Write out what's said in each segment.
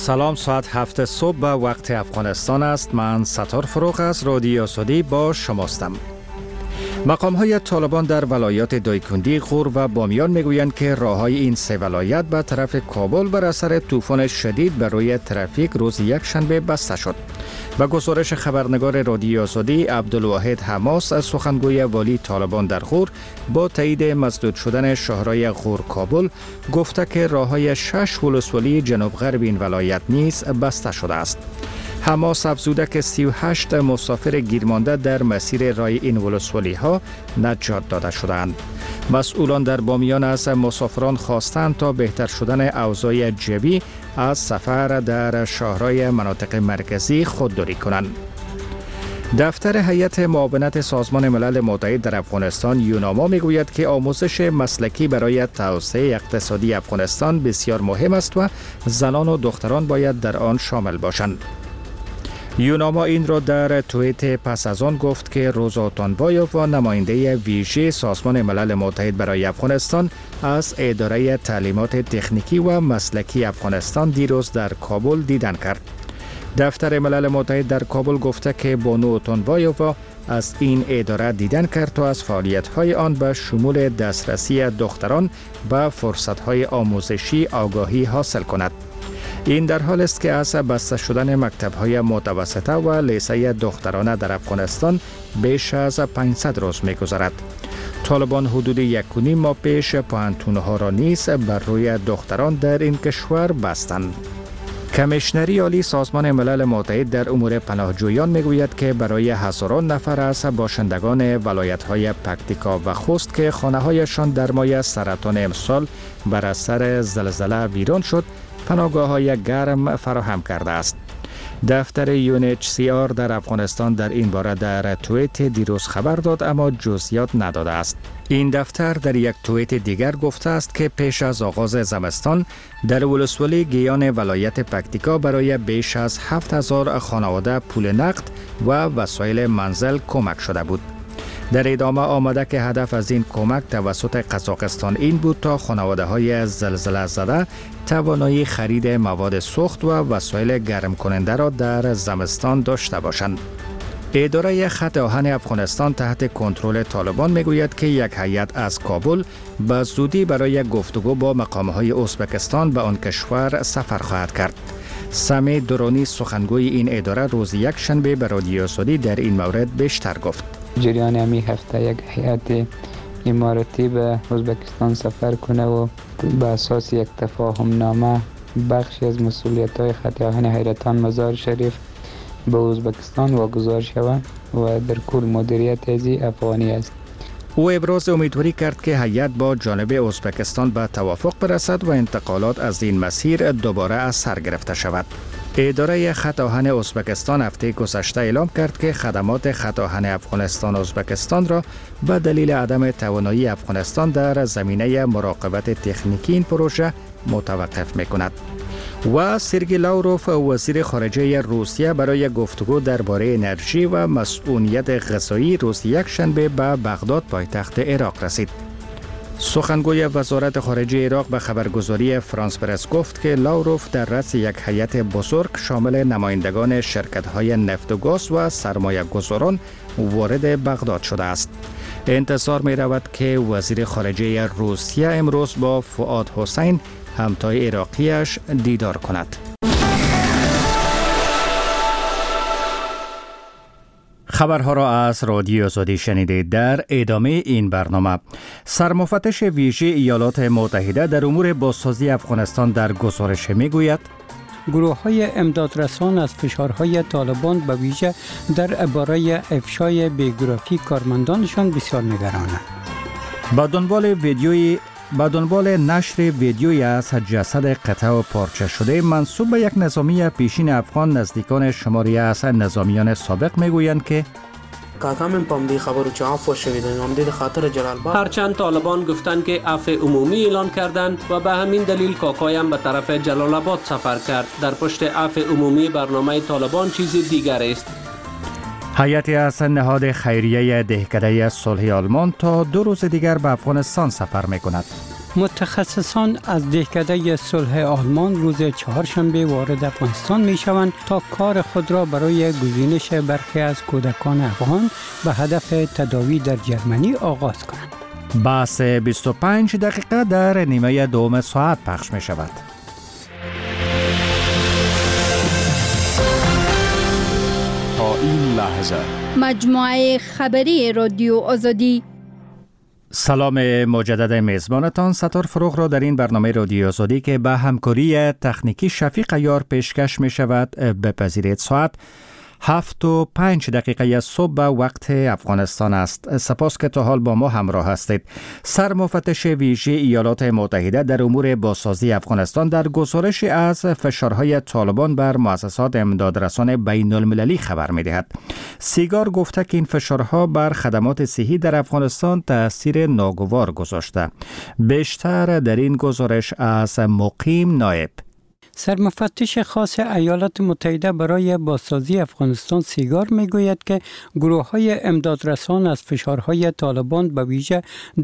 سلام، ساعت 7 صبح به وقت افغانستان است. من ستار فروغ از رادیو سعودی با شماستم. مقام‌های طالبان در ولایات دایکندی، غور و بامیان میگویند که راه‌های این سه ولایت به طرف کابل بر اثر طوفان شدید بر روی ترافیک روز یکشنبه بسته شد. به گزارش خبرنگار رادیو سعودی عبدالواحد حماس از سخنگوی والی طالبان در غور با تایید مسدود شدن شاهراه غور کابل گفته که راه‌های 6 ولسوالی جنوب غرب این ولایت نیز بسته شده است. حماس افزوده که 38 مسافر گیرمانده در مسیر راه این ولسوالی ها نجات داده شدند. مسئولان در بامیان از مسافران خواستند تا بهتر شدن اوضاع جوی از سفر در شاهراه مناطق مرکزی خودداری کنند. دفتر هیئت معاونت سازمان ملل متحد در افغانستان یوناما میگوید که آموزش مسلکی برای توسعه اقتصادی افغانستان بسیار مهم است و زنان و دختران باید در آن شامل باشند. یوناما این را در توییت پس از آن گفت که روزا تانبایوف و نماینده ویژه سازمان ملل متحد برای افغانستان از اداره تعلیمات تکنیکی و مسلکی افغانستان دیروز در کابل دیدن کرد. دفتر ملل متحد در کابل گفته که بانو تانبایوف از این اداره دیدن کرد تا از فعالیت‌های آن به شمول دسترسی دختران به فرصت‌های آموزشی آگاهی حاصل کند. این در حال است که از بسته شدن مکتب‌های متوسطه و لیسه دخترانه در افغانستان بیش از 500 روز می‌گذرد. طالبان حدود 1.5 ماه پیش پوهنتون‌ها را نیز بر روی دختران در این کشور بستند. کمیشنری عالی سازمان ملل متحد در امور پناهجویان میگوید که برای هزاران نفر از باشندگان ولایت‌های پکتیکا و خوست که خانه‌هایشان در ماه سرطان امسال بر اثر زلزله ویران شد، پناهگاه‌های گرم فراهم کرده است. دفتر UNHCR در افغانستان در این باره در توییت دیروز خبر داد اما جزئیات نداده است. این دفتر در یک توییت دیگر گفته است که پیش از آغاز زمستان در ولسوالی گیان ولایت پکتیکا برای بیش از 7000 خانواده پول نقد و وسایل منزل کمک شده بود. در ادامه آمده که هدف از این کمک توسط قزاقستان این بود تا خانواده‌های زلزله زده توانایی خرید مواد سوخت و وسایل گرم کننده را در زمستان داشته باشند. اداره خط آهن افغانستان تحت کنترل طالبان میگوید که یک هیئت از کابل به زودی برای گفتگو با مقام‌های ازبکستان به آن کشور سفر خواهد کرد. سمی درانی سخنگوی این اداره روز یکشنبه به رادیو سعودی در این مورد بیشتر گفت. جریان همین هفته یک هیئت اماراتی به ازبکستان سفر کنه و به اساس یک تفاهم نامه بخشی از مسئولیت‌های خط آهن حیرتان مزار شریف به ازبکستان واگذار شود و در کل مدیریت از افغانی است. او ابراز امیدواری کرد که هیئت با جانب ازبکستان به توافق برسد و انتقالات از این مسیر دوباره از سر گرفته شود. اداره خط آهن ازبکستان هفته گذشته اعلام کرد که خدمات خط آهن افغانستان ازبکستان را به دلیل عدم توانایی افغانستان در زمینه مراقبت تکنیکی این پروژه متوقف می‌کند. و سرگئی لاوروف وزیر خارجه روسیه برای گفتگو درباره انرژی و مسئولیت غذایی روز یکشنبه به بغداد پایتخت عراق رسید. سخنگوی وزارت خارجه عراق به خبرگزاری فرانس پرس گفت که لاوروف در رأس یک هیئت بزرگ شامل نمایندگان شرکت‌های نفت و گاز و سرمایه‌گذاران وارد بغداد شده است. انتظار می رود که وزیر خارجه روسیه امروز با فؤاد حسین همتای عراقیش دیدار کند. خبرها را از رادیو سعودی شنیدید. در ادامه این برنامه سرمفتش ویژه ایالات متحده در امور بازسازی افغانستان در گزارش میگوید گروه‌های امدادرسان از فشارهای طالبان به ویژه درباره افشای بیوگرافی کارمندانشان بسیار نگرانند. با دنبال نشر ویدیویی از جسد قطع و پارچه شده منسوب به یک نظامی پیشین افغان، نزدیکان شماری از نظامیان سابق میگویند که هرچند طالبان گفتند که عفو عمومی اعلان کردند و به همین دلیل کاکایم به طرف جلال آباد سفر کرد. در پشت عفو عمومی برنامه طالبان چیز دیگر است. هیئتی از نهاد خیریه دهکده صلح آلمان تا 2 روز دیگر به افغانستان سفر می‌کند. متخصصان از دهکده صلح آلمان روز چهارشنبه وارد افغانستان می شوند تا کار خود را برای گزینش برخی از کودکان افغان به هدف تداوی در جرمنی آغاز کنند. بحث 25 دقیقه در نیمه دوم ساعت پخش می شود. تا این لحظه مجموعه خبری رادیو آزادی. سلام مجدد میزبانتان ستار فروغ را در این برنامه رادیو آزادی که به همکاری تکنیکی شفیق عیار پیشکش می شود بپذیرید. ساعت 7:05 صبح به وقت افغانستان است. سپاس که تا حال با ما همراه هستید. سرمفتش ویژه ایالات متحده در امور بازسازی افغانستان در گزارش از فشارهای طالبان بر مؤسسات امدادرسان بین المللی خبر می دهد. سیگار گفته که این فشارها بر خدمات صحی در افغانستان تأثیر ناگوار گذاشته. بیشتر در این گزارش از مقیم نایب. سرمفتش خاص ایالات متحده برای بازسازی افغانستان سیگار میگوید که گروه‌های امدادرسان از فشارهای طالبان به ویژه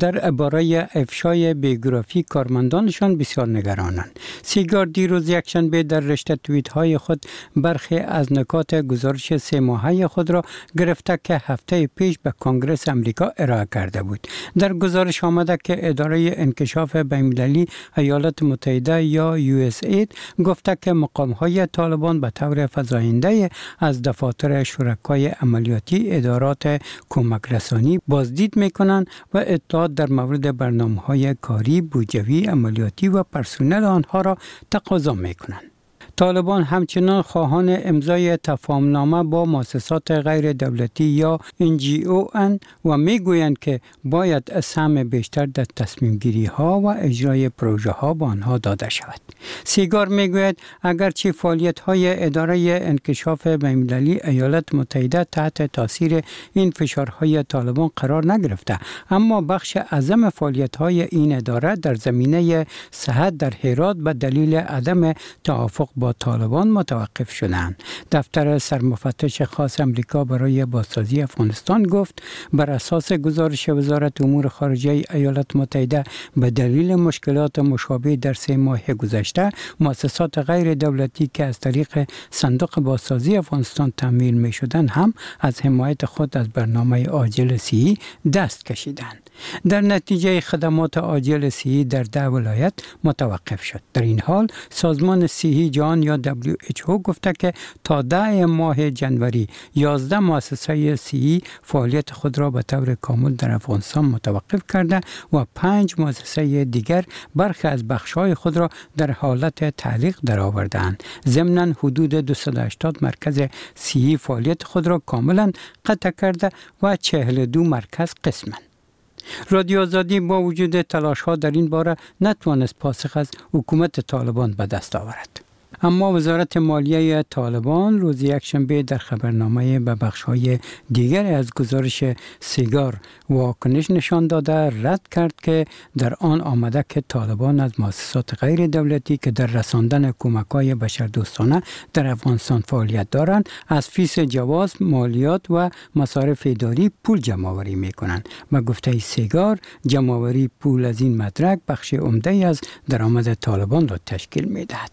درباره افشای بیوگرافی کارمندانشان بسیار نگرانند. سیگار دیروز یکشنبه در رشته توییت‌های خود برخی از نکات گزارش 3 ماهه خود را گرفته که هفته پیش به کنگره آمریکا ارائه کرده بود. در گزارش آمده که اداره انکشاف بین‌المللی ایالات متحده یا USAID گفته که مقام‌های طالبان به طور فزاینده از دفاتر شرکای عملیاتی ادارات کمک رسانی بازدید می‌کنند و اطلاعات در مورد برنامه‌های کاری، بودجوی، عملیاتی و پرسنل آنها را تقاضا می‌کنند. طالبان همچنان خواهان امضای تفاهم‌نامه با مؤسسات غیر دولتی یا NGO و میگویند که باید سهم بیشتر در تصمیم گیری ها و اجرای پروژه ها به آنها داده شود. سیگار میگوید اگرچه فعالیت های اداره انکشاف بین‌المللی ایالات متحده تحت تاثیر این فشارهای طالبان قرار نگرفته، اما بخش اعظم فعالیت های این اداره در زمینه صحت در هرات به دلیل عدم توافق با طالبان متوقف شدند. دفتر سرمفتش خاص امریکا برای بازسازی افغانستان گفت بر اساس گزارش وزارت امور خارجه ایالات متحده به دلیل مشکلات مشابه در 3 ماه گذشته مؤسسات غیر دولتی که از طریق صندوق بازسازی افغانستان تامین می شدند هم از حمایت خود از برنامه عاجل صحی دست کشیدند. در نتیجه خدمات عاجل صحی در 10 ولایت متوقف شد. در این حال سازمان صحی جهان یا WHO گفته که تا 10 ماه جنوری 11 مؤسسه صحی فعالیت خود را به طور کامل در افغانستان متوقف کرده و 5 مؤسسه دیگر برخی از بخش‌های خود را در حالت تعلیق درآوردند. ضمناً حدود 280 مرکز صحی فعالیت خود را کاملا قطع کرده و 42 مرکز قسماً. رادیو آزادی با وجود تلاش‌ها در این باره نتوانست پاسخ از حکومت طالبان به دست آورد. اما وزارت مالیه طالبان روز یکشنبه در خبرنامه به بخش‌های دیگر از گزارش سیگار واکنش نشان داده رد کرد که در آن آمده که طالبان از مؤسسات غیر دولتی که در رساندن کمک‌های بشردوستانه در افغانستان فعالیت دارند از فیس جواز، مالیات و مصارف اداری پول جمع‌آوری می‌کنند. به گفته سیگار جمع‌آوری پول از این مدرک بخش عمده از درآمد طالبان را تشکیل می‌دهد.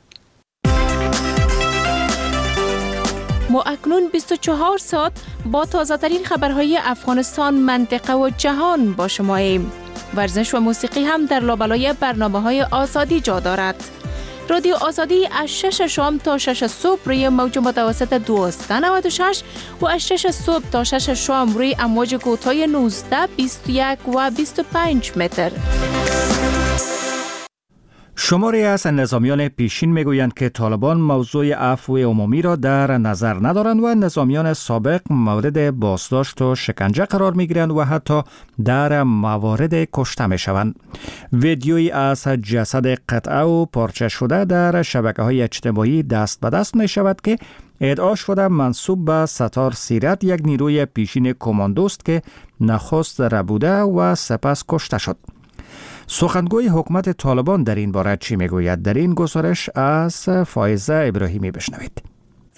ما اکنون 24 ساعت با تازه‌ترین خبرهای افغانستان، منطقه و جهان با شماییم. ورزش و موسیقی هم در لابلای برنامه‌های آزادی جا دارد. رادیو آزادی از 6 شام تا 6 صبح روی موج متوسط 1296 و از 6 صبح تا 6 شام روی امواج کوتاه 19، 21 و 25 متر. شماری از نظامیان پیشین میگویند که طالبان موضوع عفو عمومی را در نظر ندارند و نظامیان سابق مورد بازداشت و شکنجه قرار میگیرند و حتی در موارد کشته میشوند. ویدیویی از جسد قطعه و پارچه شده در شبکه‌های اجتماعی دست به دست می شود که ادعا شده منسوب به ستار سیرت، یک نیروی پیشین کماندوست که نخست ربوده و سپس کشته شد. سخنگوی حکومت طالبان در این باره چی میگوید؟ در این گزارش از فائزه ابراهیمی بشنوید.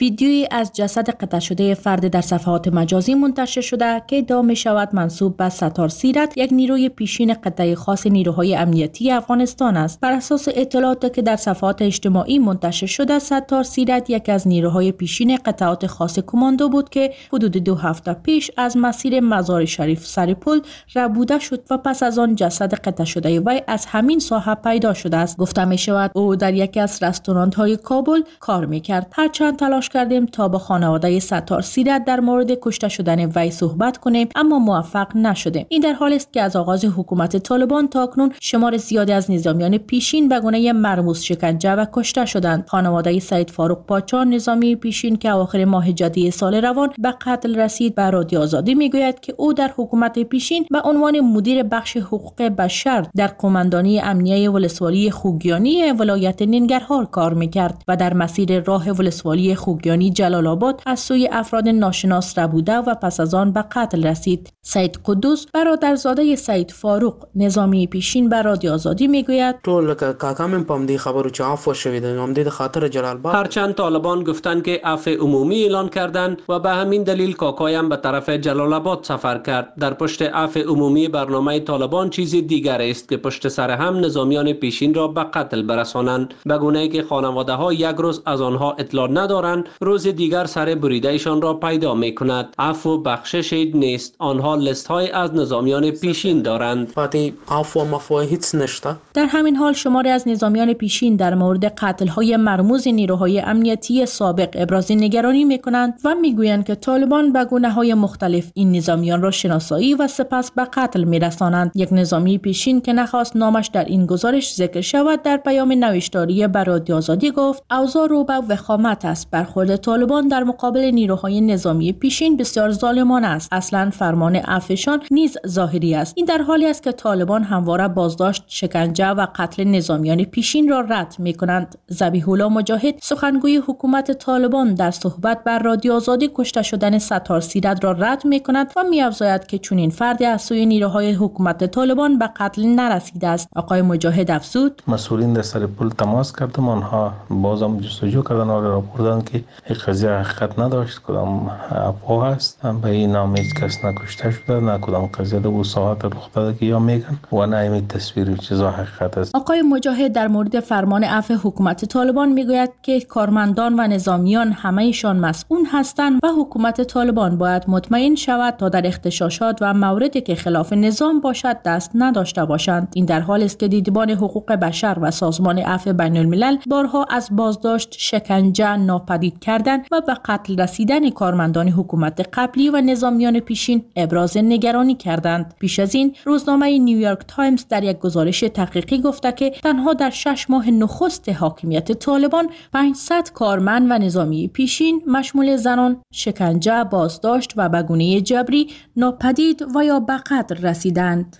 ویدیویی از جسد قطع شده فرد در صفحات مجازی منتشر شده که ادعا می‌شود منسوب به ستار سیرت، یک نیروی پیشین قطعه خاص نیروهای امنیتی افغانستان است. بر اساس اطلاعاتی که در صفحات اجتماعی منتشر شده، ستار سیرت یک از نیروهای پیشین قطعات خاص کماندو بود که حدود 2 هفته پیش از مسیر مزار شریف سرپل ربوده شد و پس از آن جسد قطع شده وی از همین ساحه پیدا شده است. گفته می‌شود او در یکی از رستوران‌های کابل کار می‌کرد. هرچند تلاش کردیم تا با خانواده ستار سیرت در مورد کشته شدن وی صحبت کنیم اما موفق نشدیم. این در حالی است که از آغاز حکومت طالبان تا اکنون شمار زیادی از نظامیان پیشین به گونه مرموز شکنجه و کشته شدند. خانواده سید فاروق پاچا، نظامی پیشین که اواخر ماه ژوئیه سال روان به قتل رسید، به رادیو آزادی میگوید که او در حکومت پیشین به عنوان مدیر بخش حقوق بشر در قماندانی امنیه ولسوالی خوگیانی ولایت ننگرهار کار میکرد و در مسیر راه ولسوالی خوگیانی جلال آباد از سوی افراد ناشناس ربوده و پس از آن به قتل رسید. سید قدوس، برادرزاده سید فاروق، نظامی پیشین، به رادیو آزادی میگوید ټول کاکام په دې خبرو چې عفو شوی د همدې خاطر جلال آباد. هرچند طالبان گفتند که عفو عمومی اعلان کردند و به همین دلیل کاکایم به طرف جلال آباد سفر کرد. در پشت عفو عمومی برنامه طالبان چیزی دیگر است که پشت سر هم نظامیان پیشین را به قتل برسانند، به گونه‌ای که خانواده ها یک روز از آنها اطلاع ندارند، روز دیگر سر بریدهشان را پیدا می کند. عفو بخشش نیست، آنها لیست های از نظامیان پیشین دارند. عفو مفو هیچ نشته. در همین حال شماری از نظامیان پیشین در مورد قتل های مرموز نیروهای امنیتی سابق ابراز نگرانی می کنند و می گویند که طالبان به گونه های مختلف این نظامیان را شناسایی و سپس به قتل می رسانند. یک نظامی پیشین که نخواست نامش در این گزارش ذکر شود در پیام نوشتاری به رادیو آزادی گفت اوضاع رو به وخامت است. برخورد طالبان در مقابل نیروهای نظامی پیشین بسیار ظالمانه است. اصلا فرمان عفوشان نیز ظاهری است. این در حالی است که طالبان همواره بازداشت، شکنجه و قتل نظامیان پیشین را رد می کنند. ذبیح الله مجاهد، سخنگوی حکومت طالبان، در صحبت بر رادیو آزادی کشته شدن ستار سیرت را رد می کند و می افزاید که چنین فردی از سوی نیروهای حکومت طالبان به قتل نرسیده است. آقای مجاهد افزود: مسئولین در سرپل تماس کردم، آنها بازم جستجو کردن و راپوردن که این قضیه حقیقت نداشت، کدام افواه است. به این نام هیچ کس نکشته شده، نه کدام قضیه در ساعت رخ داده که یا میگن و نه این تصویر چیزا حقیقت است. آقای مجاهد در مورد فرمان عفو حکومت طالبان میگوید که کارمندان و نظامیان همه‌شان مسئول هستند و حکومت طالبان باید مطمئن شود تا در اغتشاشات و مواردی که خلاف نظام باشد دست نداشته باشند. این در حالی است که دیدبان حقوق بشر و سازمان عفو بین الملل بارها از بازداشت، شکنجه، ناپدید کردن و به قتل رسیدن کارمندان حکومت قبلی و نظامیان پیشین ابراز نگرانی کردند. پیش از این روزنامه نیویورک تایمز در یک گزارش تحقیقی گفته که تنها در 6 ماه نخست حاکمیت طالبان 500 کارمند و نظامی پیشین مشمول زنان شکنجه، بازداشت و به گونه جبری ناپدید و یا به قتل رسیدند.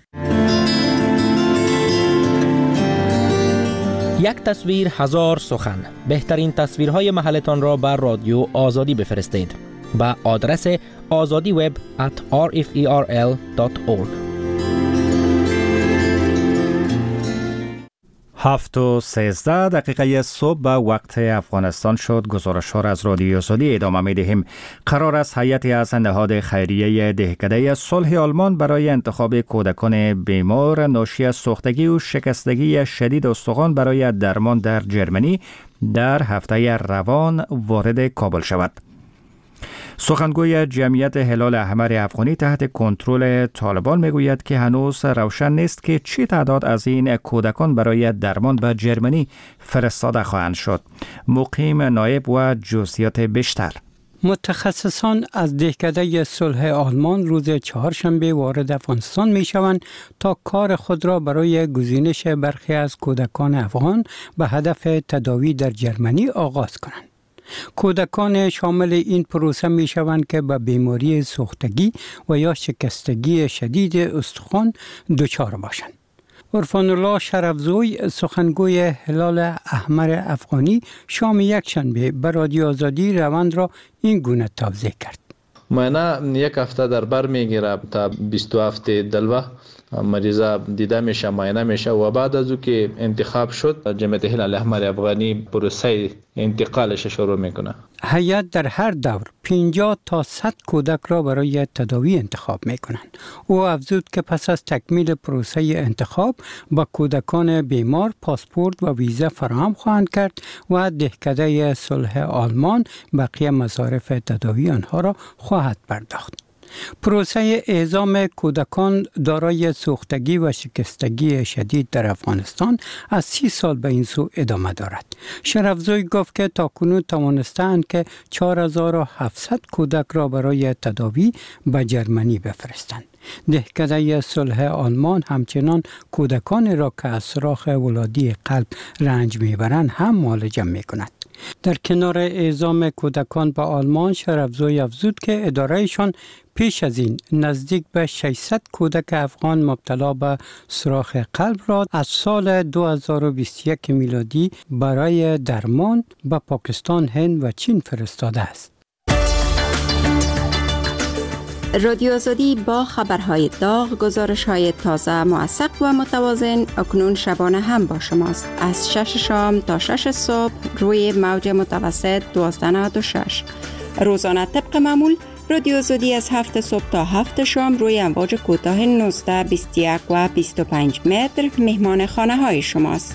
یک تصویر هزار سخن. بهترین تصویرهای محلتان را بر رادیو آزادی بفرستید به آدرس azadiweb@rferl.org. 7:13 صبح به وقت افغانستان شد. گزارش ها را از رادیو آزادی ادامه می دهیم. قرار است هیئتی از نهاد خیریه دهکده صلح آلمان برای انتخاب کودکان بیمار ناشی از سوختگی و شکستگی شدید استخوان برای درمان در جرمنی در هفته روان وارد کابل شود. سخنگوی جمعیت هلال احمر افغانی تحت کنترل طالبان میگوید که هنوز روشن نیست که چی تعداد از این کودکان برای درمان به جرمنی فرستاده خواهند شد. مقیم نایب و جزئیات بیشتر. متخصصان از دهکده صلح آلمان روز چهارشنبه وارد افغانستان می شوند تا کار خود را برای گزینش برخی از کودکان افغان به هدف تداوی در جرمنی آغاز کنند. کودکان شامل این پروسه می شوند که به بیماری سوختگی و یا شکستگی شدید استخوان دچار باشند. عرفان الله شرفزوی، سخنگوی هلال احمر افغانی، شام یکشنبه به رادیو آزادی روند را این گونه توضیح کرد. معاینه یک هفته در بر میگیره تا 27 دلوه مریضا دیده میشه، معاینه میشه و بعد از او که انتخاب شد جمعیت هلال احمر افغانی پروسه انتقالش شروع میکنه. هیئت در هر دور 50 تا 100 کودک را برای تداوی انتخاب میکنند. او افزود که پس از تکمیل پروسه انتخاب با کودکان بیمار پاسپورت و ویزا فراهم خواهند کرد و دهکده صلح آلمان بقیه مصارف تداوی آنها را خواهد پرداخت. پروسه اعزام کودکان دارای سوختگی و شکستگی شدید در افغانستان از 30 سال به این سو ادامه دارد. شرفزوی گفت که تاکنون توانستند که 4700 کودک را برای تداوی به جرمنی بفرستند. دهکده صلح آلمان همچنان کودکان را که از سوراخ ولادی قلب رنج میبرند هم معالجه میکند. در کنار اعزام کودکان به آلمان، شرفزوی افزود که ادارهشان پیش از این نزدیک به 600 کودک افغان مبتلا به سوراخ قلب را از سال 2021 میلادی برای درمان به پاکستان، هند و چین فرستاده است. رادیو آزادی با خبرهای داغ، گزارش‌های تازه، موثق و متوازن اکنون شبانه هم با شماست. از 6 شام تا 6 صبح روی موج متوسط 1296. روزانه طبق معمول رادیو آزادی از 7 صبح تا 7 شام روی امواج کوتاه 19، 21 و 25 متر مهمان خانه های شماست.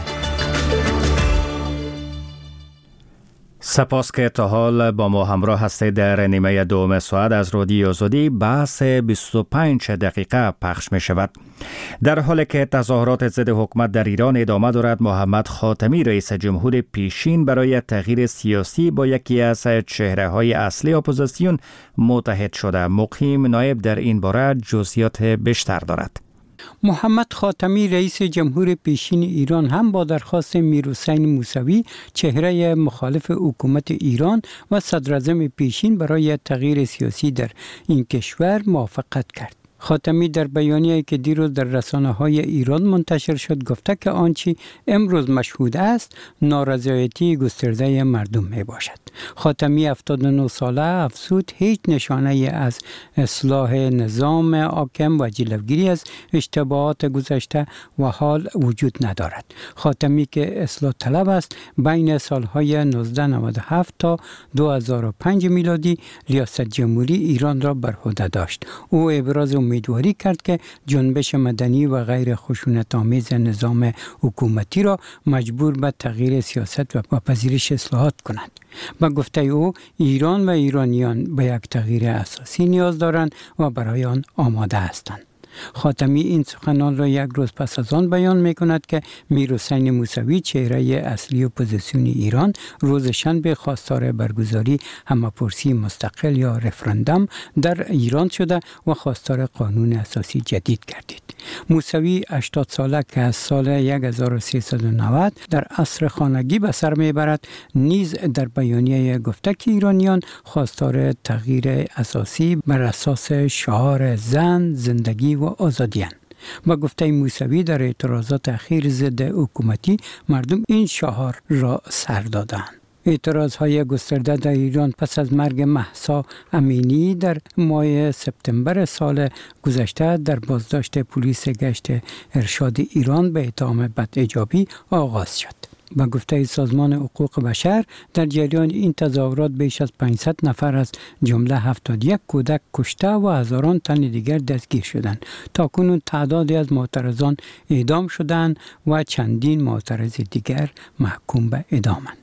سپاس که تا حال با ما همراه هستید. در نیمه دوم ساعت از رادیو آزادی بحث 25 دقیقه پخش می شود. در حالی که تظاهرات ضد حکومت در ایران ادامه دارد، محمد خاتمی رئیس جمهور پیشین برای تغییر سیاسی با یکی از چهره‌های اصلی اپوزیسیون متحد شده. مقیم نایب در این باره جزئیات بیشتر دارد. محمد خاتمی رئیس جمهور پیشین ایران هم با درخواست میرحسین موسوی چهره مخالف حکومت ایران و صدراعظم پیشین برای تغییر سیاسی در این کشور موافقت کرد. خاتمی در بیانیه‌ای که دیروز در رسانه‌های ایران منتشر شد گفته که آنچه امروز مشهود است نارضایتی گسترده مردم می باشد. خاتمی 79 ساله افزود هیچ نشانه از اصلاح نظام حاکم و جلوگیری از اشتباهات گذشته و حال وجود ندارد. خاتمی که اصلاح طلب است، بین سالهای 1997 تا 2005 میلادی ریاست جمهوری ایران را بر عهده داشت. او ابراز امیدواری کرد که جنبش مدنی و غیر خشونت‌آمیز نظام حکومتی را مجبور به تغییر سیاست و پذیرش اصلاحات کند. با گفته او ایران و ایرانیان به یک تغییر اساسی نیاز دارند و برای آن آماده هستند. خاتمی این سخنان را یک روز پس از آن بیان می کند که میرحسین موسوی چهره اصلی اپوزیسیون ایران روز شنبه خواستار برگزاری همه‌پرسی مستقل یا رفراندوم در ایران شده و خواستار قانون اساسی جدید گردید. موسوی 80 ساله که از سال 1390 در عصر خانگی به سر میبرد نیز در بیانیه گفته که ایرانیان خواستار تغییر اساسی بر اساس شعار زن، زندگی و آزادی‌اند. با گفته موسوی در اعتراضات اخیر ضد حکومتی مردم این شعار را سر دادند. اعتراضهای گسترده در ایران پس از مرگ مهسا امینی در ماه سپتامبر سال گذشته در بازداشت پلیس گشت ارشاد ایران به اتهام بدحجابی آغاز شد. با گفته سازمان حقوق بشر در جریان این تظاهرات بیش از 500 نفر از جمله 71 کودک کشته و هزاران تن دیگر دستگیر شدند. تاکنون تعدادی از معترضان اعدام شدند و چندین معترض دیگر محکوم به اعدامند.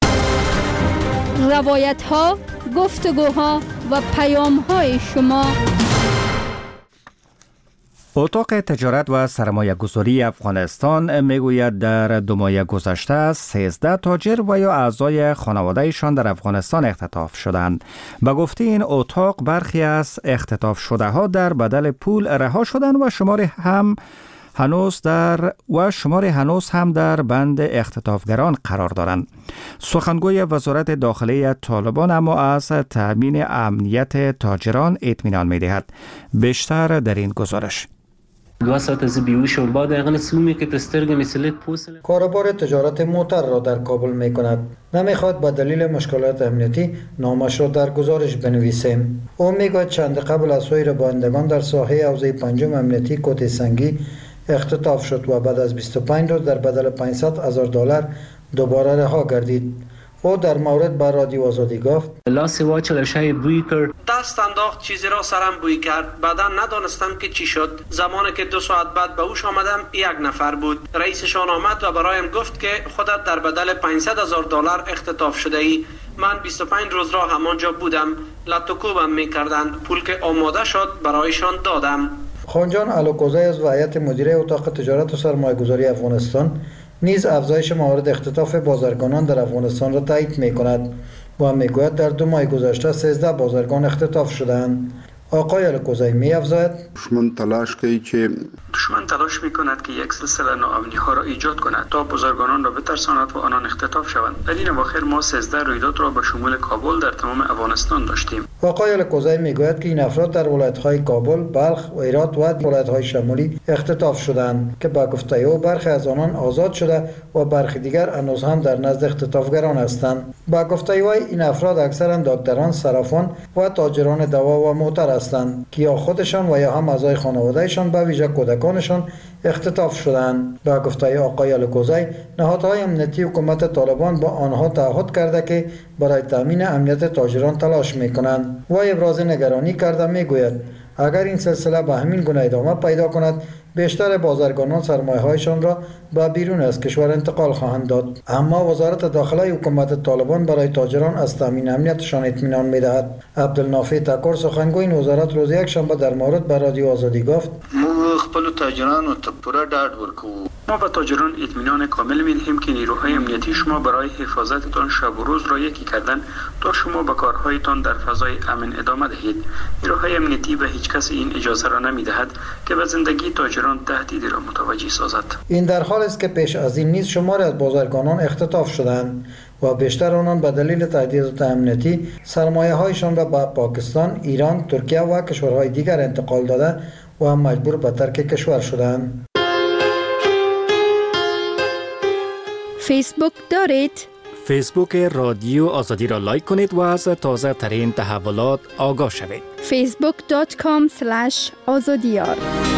روایت ها، گفتگوها و پیام های شما. اتاق تجارت و سرمایه گذاری افغانستان میگوید در 2 ماه گذشته 13 تاجر و یا اعضای خانوادهشان در افغانستان اختطاف شدند. به گفته این اتاق برخی از اختطاف شده ها در بدل پول رها شدند و شمار هنوز هم در بند اختطافگران قرار دارند. سخنگوی وزارت داخلی طالبان اما از تأمین امنیت تاجران اطمینان می‌دهد. بیشتر در این گزارش. 2 ساعت از بیهوش و بعد اغن سومی که تسترگ مثل پوست. کاربار تجارت موتر را در کابل میکند. نمیخواد به دلیل مشکلات امنیتی نامش را در گزارش بنویسیم. او میگوید چند قبل از سایر بانندگان در ساحه حوزه پنجم امنیتی کوت سنگی اختطاف شد و بعد از 25 روز در بدل $500,000 دوباره رها گردید. او در مورد با رادیو آزادی گفت: لاس واچلشای بوی کرد، دست انداخت، چیزی را سرم بوی کرد. بعدا ندانستم که چی شد. زمانی که 2 ساعت بعد به هوش آمدم، 1 نفر بود. رئیسشان آمد و برایم گفت که خودت در بدل $500,000 اختطاف شده ای. من 25 روز را همانجا بودم. لطوکوبم میکردند. پول که آماده شد برایشان دادم. خانجان الوکوزی از هیئت مدیره اتاق تجارت و سرمایه‌گذاری افغانستان نیز افزایش موارد اختطاف بازرگانان در افغانستان را تایید می‌کند و می‌گوید در 2 ماه گذشته 13 بازرگان اختطاف شده‌اند. آقای الکوزی می‌افزاید: دشمن تلاش می‌کند که یک سلسله ناامنی‌ها را ایجاد کند تا بازرگانان را بترساند و آنان اختطاف شوند. در این اواخر ما 13 رویداد را به شمول کابل در تمام افغانستان داشتیم. آقای الکوزی می‌گوید که این افراد در ولایت‌های کابل، بلخ و هرات و ولایت‌های شمالی اختطاف شدند که با گفته او برخی از آنان آزاد شده و برخی دیگر هنوز هم در نزد اختطافگران هستند. با گفته او این افراد اکثرا دکتران، صرافان و تاجران دوا و موتر هستند که یا خودشان و یا هم اعضای خانواده‌شان به ویژه کودکانشان اختطاف شدند. با گفته آقای الکوزی نهادهای امنیتی حکومت طالبان با آنها تعهد کرده که برای تامین امنیت تاجران تلاش می‌کنند و ابراز نگرانی کرده می‌گوید اگر این سلسله به همین گونه ادامه پیدا کند بیشتر بازرگانان سرمایه‌هایشان را به بیرون از کشور انتقال خواهند داد. اما وزارت داخله حکومت طالبان برای تاجران از تامین امنیتشان اطمینان می‌دهد. عبدالنافع تکور سخنگوی این وزارت روز یکشنبه در مورد به رادیو آزادی گفت: ما خپل تاجران و پوره ډاډ ورکو. ما به تاجران اطمینان کامل می‌دهیم که نیروهای امنیتی شما برای حفاظتتان شب و روز را یکی کردن تا شما به کارهایتان در فضای امن ادامه دهید. نیروهای امنیتی به هیچ کس این اجازه را نمی‌دهد که به زندگی تاجران تهدیدی را متوجه سازد. این در حالی است که پیش از این نیز شماری از بازرگانان اختطاف شدند و بیشتر آنان به دلیل تهدیدات امنیتی سرمایه‌هایشان را به پاکستان، ایران، ترکیه و کشورهای دیگر انتقال داده و مجبور به ترک کشور شدند. فیسبوک دارید؟ فیسبوک رادیو آزادی را لایک کنید و از تازه ترین تحولات آگاه شوید. facebook.com/azadiyar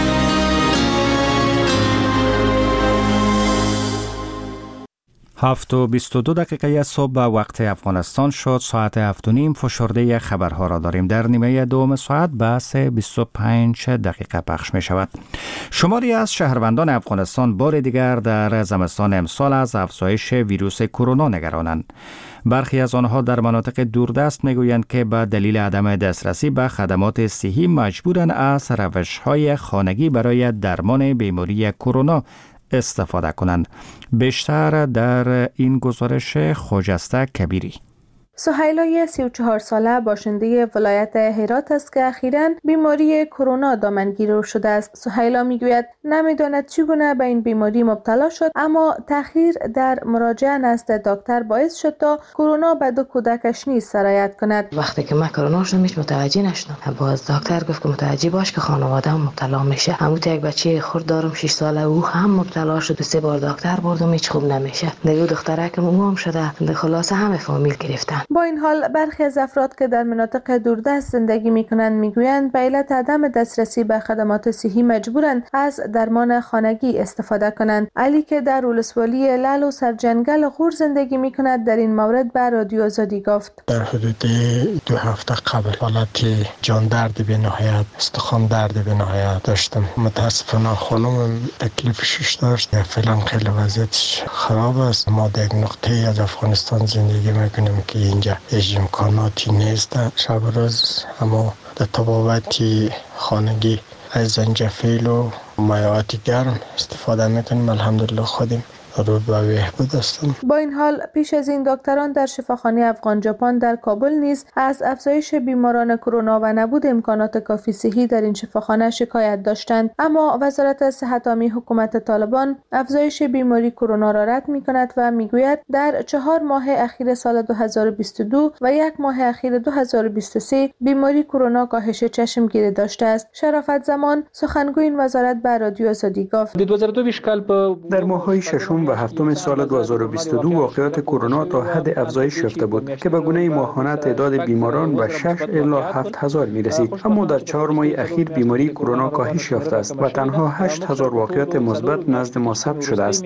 7:22 صبح به وقت افغانستان شد. ساعت 7:30 فشرده خبرها را داریم. در نیمه دوم ساعت به 3:25 پخش می شود. شماری از شهروندان افغانستان بار دیگر در زمستان امسال از افزایش ویروس کرونا نگرانند. برخی از آنها در مناطق دوردست میگویند که به دلیل عدم دسترسی به خدمات صحی مجبورند از روش‌های خانگی برای درمان بیماری کرونا استفاده کنند. بیشتر در این گزارش خجسته کبیری. سهیلای 34 ساله باشنده ولایت هرات است که اخیراً بیماری کرونا دامنگیر شده است. سهیلا میگوید نمیداند چگونه به این بیماری مبتلا شد، اما تأخیر در مراجعه نزد دکتر باعث شد تا کرونا به 2 کودکش نیز سرایت کند. وقتی که من کرونا شدم هیچ متوجه نشدم. باز دکتر گفت که متوجه باش که خانواده هم مبتلا میشه. همون یک بچه خرد دارم 6 ساله، او هم مبتلا شد. 3 بار دکتر بردم هیچ خوب نمیشه. دیگه دخترک او هم شده. خلاصه همه فامیل گرفتن. با این حال برخی از افراد که در مناطق دوردست زندگی می‌کنند میگویند به علت عدم دسترسی به خدمات صحی مجبورند از درمان خانگی استفاده کنند. علی که در ولسوالی لعل و سرجنگل غور زندگی می‌کند در این مورد به رادیو آزادی گفت: در حدود 2 هفته قبل حالت جان درد به نهایت، استخوان درد به نهایت داشتم. متاسفانه خانم تکلیفش داشت. فعلا خیلی وضعیتش خراب است. ما در یک نقطه از افغانستان زندگی می‌کنیم که اینجا هیچ امکاناتی نیست. شب روز اما در طبابت خانگی از زنجفیل و مایعات گرم استفاده میکنیم. الحمدلله خودیم رو به بهبود هستم. با این حال پیش از این دکتران در شفاخانه افغان ژاپن در کابل نیز از افزایش بیماران کرونا و نبود امکانات کافی صحی در این شفاخانه شکایت داشتند، اما وزارت صحت عامه حکومت طالبان افزایش بیماری کرونا را رد می‌کند و میگوید در 4 ماه اخیر سال 2022 و 1 ماه اخیر 2023 بیماری کرونا کاهش چشمگیری داشته است. شرافت زمان سخنگوی این وزارت به رادیو آزادی گفت: در ماه‌های ششم و هفتم سال 2022 واقعات کرونا تا حد افزایش یافته بود که به گونه ماهانه تعداد بیماران به 6 الی 7000 می‌رسید، اما در 4 ماه اخیر بیماری کرونا کاهش یافته است و تنها 8000 واقعات مثبت نزد ما ثبت شده است.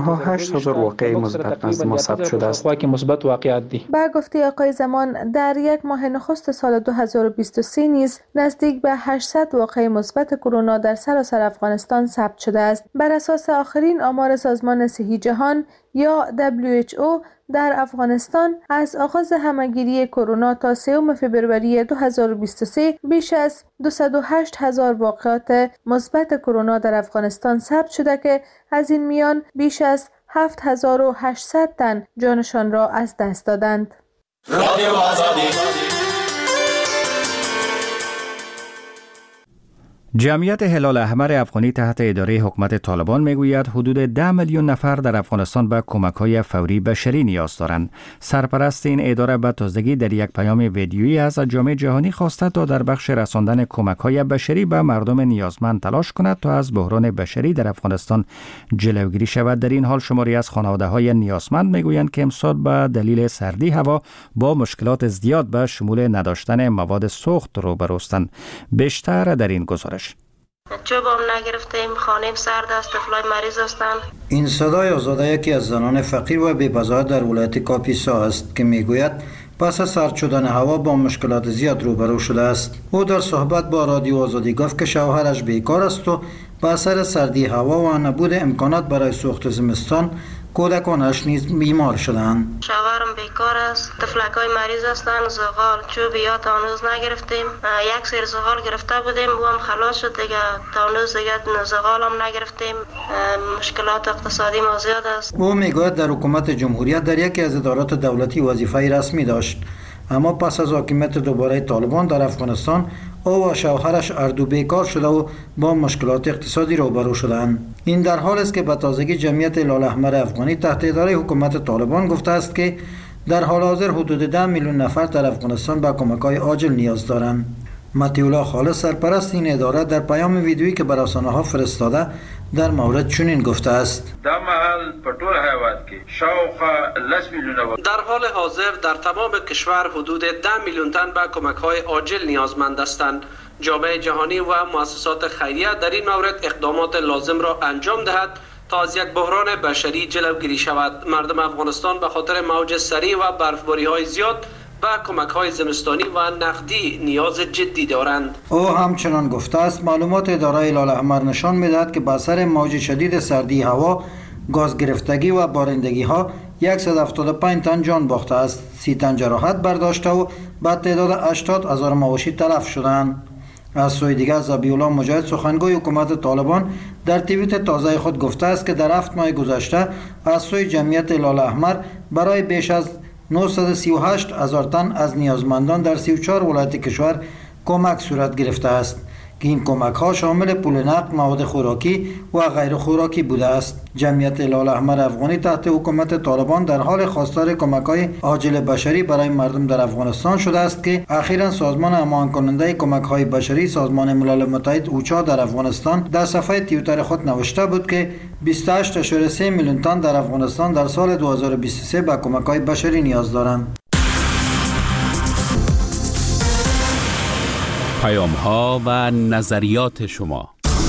با گفته آقای زمان در 1 ماه نخست سال 2023 نیز نزدیک به 800 واقعه مثبت کرونا در سراسر افغانستان ثبت شده است. بر اساس آخرین آمار سازمان صحی جهان یا WHO در افغانستان از آغاز همه‌گیری کرونا تا 3 فوریه 2023 بیش از 208,000 واقعات مثبت کرونا در افغانستان ثبت شده که از این میان بیش از 7800 تن جانشان را از دست دادند. جمعیت هلال احمر افغانی تحت اداره حکومت طالبان میگوید حدود 10 میلیون نفر در افغانستان به کمک‌های فوری بشری نیاز دارند. سرپرست این اداره به تازگی در یک پیام ویدیویی از جامعه جهانی خواسته تا در بخش رساندن کمک‌های بشری به مردم نیازمند تلاش کند تا از بحران بشری در افغانستان جلوگیری شود. در این حال شماری از خانواده‌های نیازمند میگویند که امسال به دلیل سردی هوا با مشکلات زیاد به شمول نداشتن مواد سوخت روبروستند. بیشتر در این گزارش. چوب هم نگرفتیم، خانه‌ام سرد است، طفلای مریض هستند. این صدای آزاده یکی از زنان فقیر و بی‌بضاعت در ولایت کاپیسا است که میگوید پس از سرد شدن هوا با مشکلات زیاد روبرو شده است. او در صحبت با رادیو آزادی گفت که شوهرش بیکار است و به اثر سردی هوا و نبود امکانات برای سوخت زمستان کودکانش نیز بیمار شدند. شوهرم بیکار است، طفلکای مریض هستند، زغال چوب یا تانوز نگرفتیم. یک سری زغال گرفته بودیم و هم خلاص شد دیگه. تانوز دیگه زغال هم نگرفتیم. مشکلات اقتصادی ما زیاد است. او میگوید در حکومت جمهوریت در یکی از ادارات دولتی وظیفه رسمی داشت، اما پس از حاکمیت دوباره طالبان در افغانستان او و شوهرش اردو بیکار شده و با مشکلات اقتصادی روبرو شدند. این در حال است که به تازگی جمعیت هلال احمر افغانی تحت اداره حکومت طالبان گفته است که در حال حاضر حدود 10 میلیون نفر در افغانستان به کمک‌های عاجل نیاز دارند. مطیع خالص سرپرست این اداره در پیام ویدیویی که به رسانه‌ها فرستاده در مورد چنین گفته است: در محل پټول حیوانات کې شاوخوا 10 میلیون در حال حاضر در تمام کشور حدود 10 میلیون تن به کمک‌های عاجل نیازمند هستند. جامعه جهانی و مؤسسات خیریه در این مورد اقدامات لازم را انجام دهد تا از یک بحران بشری جلوگیری شود. مردم افغانستان به خاطر موج سریع و برفباری‌های زیاد و کمک‌های زمستانی و نقدی نیاز جدی دارند. او همچنان گفته است معلومات اداره هلال احمر نشان می‌دهد که به اثر موج شدید سردی هوا، گاز گرفتگی و بارندگی ها 175 تن جان باخته است، 30 تن جراحت برداشته و به تعداد 80,000 مواشی تلف شدند. از سوی دیگر ذبیح الله مجاهد سخنگوی حکومت طالبان در توییت تازه خود گفته است که در 7 ماه گذشته از سوی جمعیت هلال احمر برای بیش از 938,000 تن از نیازمندان در 34 ولایت کشور کمک صورت گرفته است که این کمک ها شامل پول نقد، مواد خوراکی و غیر خوراکی بوده است. جمعیت هلال احمر افغانی تحت حکومت طالبان در حال خواستار کمک های عاجل بشری برای مردم در افغانستان شده است که اخیراً سازمان امان کننده کمک های بشری سازمان ملل متحد اوچا در افغانستان در صفحه توییتر خود نوشته بود که 28.3 میلیون تن در افغانستان در سال 2023 به کمک های بشری نیاز دارند. پیام ها و نظریات شما.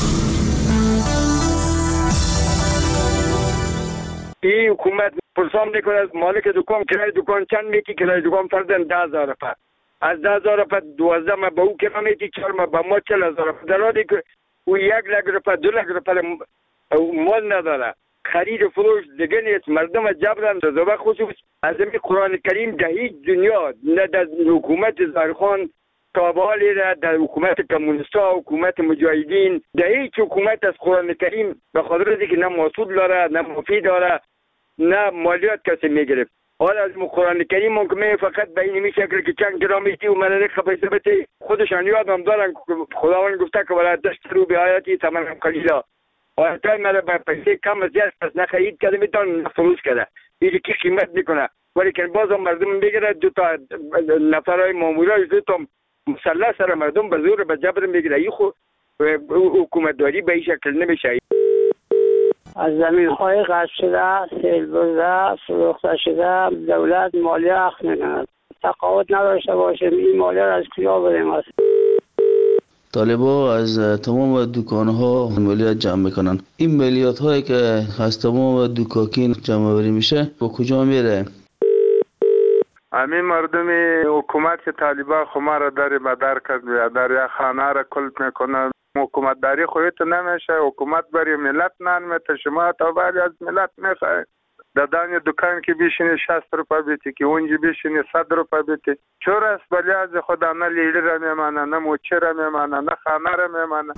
این حکومت پرسان میکنه مالک دکان کرای دکان چند میکی کرای دکان فردن 10,000 روپیه، از 10,000 روپیه 12 ما به او کرا میکی 4 ما به ما 40,000 روپیه، در حالی که او 1 لک روپیه 2 لک روپیه مال نداره. خرید و فروش دیگه نیست، مردم جبران داده و خصوص از این قرآن کریم در هیچ دنیا نه در حکومت ظاهرخان تابالی را در حکومت کمونیستا، حکومت مجاهدین، در هیچ حکومت از قرآن کریم به خاطر اینکه نه محصول داره نه مفید داره نه مالیات کسی میگرفت. حالا از قرآن کریم ممکنه فقط به این شکل که چند گرامیتی و مننه خبیثه بته خودشان یادم دارن خداوند گفته که ولا تشتروا بآیاتی ثمنا قلیلا. آیاتای مرا به پیسه کم زیاد پس نخرید کرده میتون فروش کرده. اینی که قیمت میکنه. ولی که باز هم مردم میگیره دو تا نفرای مامورای دو تا مسلح سر مردم به زور به جبر میگیره. این خود حکومتداری به این شکل نمیشه. از زمین‌های قطع شده، سیل برده، فروخته شده، دولت مالیه اخذ می‌کند. تقاعد نداشته باشیم این مالیه را از کجا بدیم است؟ طالبا از تمام دکان‌ها مالیات جمع میکنن. این مالیات هایی که از تمام دکاکین جمع آوری میشه به کجا میره؟ همین مردم حکومت که طالبا خما را در مدار کرد در یک خانه را کلت میکنن. حکومت داری خودت نمیشه. حکومت برای ملت نمیته. شما تا بعد از ملت میخوای دادن دکان که بیشینه 60 روپا بیتی که اونجا بیشینه 100 روپا بیتی. چور است بلی از خدا نه لیلی را میمانه نه موچه را میمانه نه خانه را میمانه.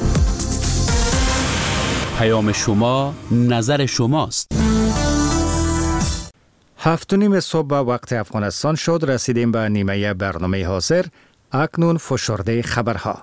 پیام شما نظر شماست. 7:30 صبح به وقت افغانستان شد. رسیدیم به نیمه برنامه حاضر. اکنون فشرده خبرها.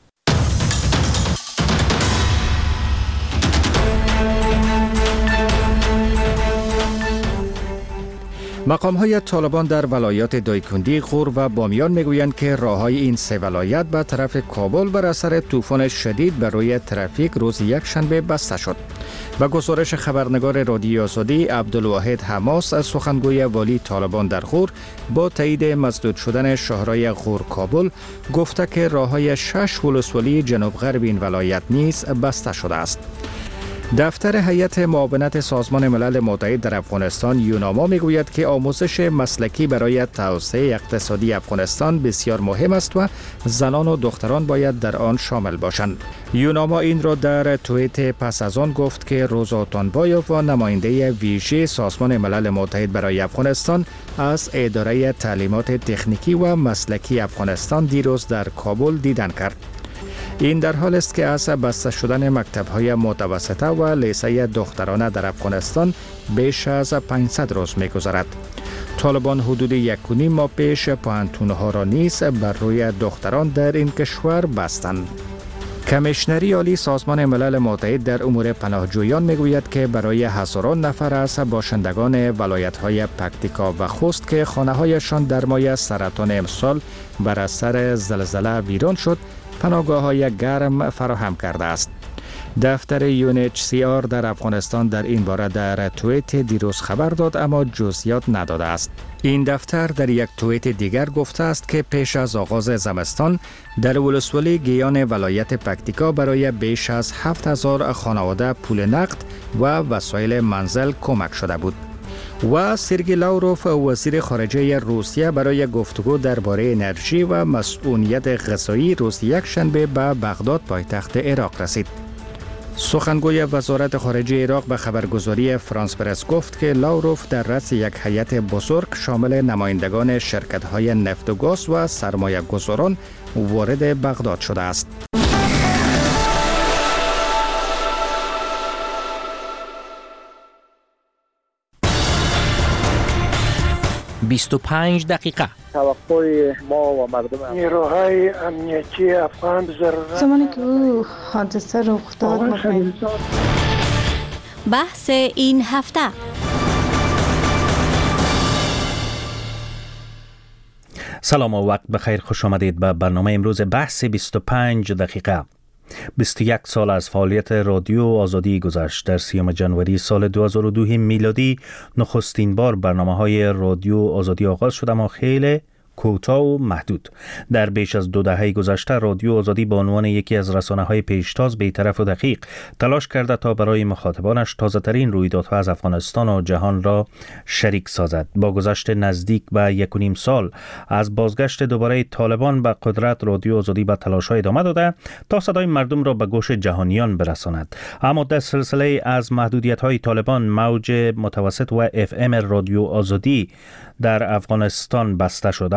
مقام‌های طالبان در ولایات دایکندی، غور و بامیان میگویند که راه‌های این سه ولایت به طرف کابل بر اثر طوفان شدید بر روی ترافیک روز یکشنبه بسته شد. با گزارش خبرنگار رادیو آزادی عبدالواحد حماس از سخنگوی والی طالبان در غور با تایید مسدود شدن شاهراه غور کابل گفته که راه‌های 6 ولسوالی جنوب غرب این ولایت نیز بسته شده است. دفتر هیئت معاونت سازمان ملل متحد در افغانستان یوناما میگوید که آموزش مسلکی برای توسعه اقتصادی افغانستان بسیار مهم است و زنان و دختران باید در آن شامل باشند. یوناما این را در توییت پس از آن گفت که روزا تانبایوف و نماینده ویژه سازمان ملل متحد برای افغانستان از اداره تعلیمات تکنیکی و مسلکی افغانستان دیروز در کابل دیدن کرد. این در حال است که از بسته شدن مکتب‌های متوسطه و لیسه دخترانه در افغانستان بیش از 500 روز می‌گذرد. طالبان حدود 1.5 ماه پیش پوهنتون‌ها را نیز بر روی دختران در این کشور بستند. کمیشنری عالی سازمان ملل متحد در امور پناهجویان میگوید که برای هزاران نفر از باشندگان ولایت‌های پکتیکا و خوست که خانه‌هایشان در ماه سرطان امسال بر اثر زلزله ویران شد، پناهگاه‌های گرم فراهم کرده است. دفتر UNHCR در افغانستان در این باره در توییت دیروز خبر داد اما جزئیات نداده است. این دفتر در یک توییت دیگر گفته است که پیش از آغاز زمستان در ولسوالی گیان ولایت پکتیکا برای بیش از 7000 خانواده پول نقد و وسایل منزل کمک شده بود. و سرگئی لاوروف وزیر خارجه روسیه برای گفتگو درباره انرژی و مسئولیت غذایی روز یکشنبه به بغداد پایتخت عراق رسید. سخنگوی وزارت خارجه عراق به خبرگزاری فرانس پرس گفت که لاوروف در رأس یک هیئت بزرگ شامل نمایندگان شرکت‌های نفت و گاز و سرمایه گذاران وارد بغداد شده است. دقیقه توقع ما و مردم نیروهای امنیتی افغان ضرورت زمانی که او حادثه رخ داد بحث این هفته. سلام و وقت بخیر، خوش آمدید به برنامه امروز بحث 25 دقیقه. 21 سال از فعالیت رادیو آزادی گذشت. در 30 جنوری سال 2002 میلادی نخستین بار برنامه‌های رادیو آزادی آغاز شد، اما خیلی کوتاه و محدود. در بیش از 2 دهه گذشته رادیو آزادی به عنوان یکی از رسانه‌های پیشتاز بی‌طرف و دقیق تلاش کرده تا برای مخاطبانش تازه‌ترین رویدادها از افغانستان و جهان را شریک سازد. با گذشت نزدیک به 1.5 سال از بازگشت دوباره طالبان به قدرت، رادیو آزادی به تلاش‌ها ادامه داده تا صدای مردم را به گوش جهانیان برساند. اما در سلسله از محدودیت‌های طالبان، موج متوسط و FM رادیو آزادی در افغانستان بسته شد. اما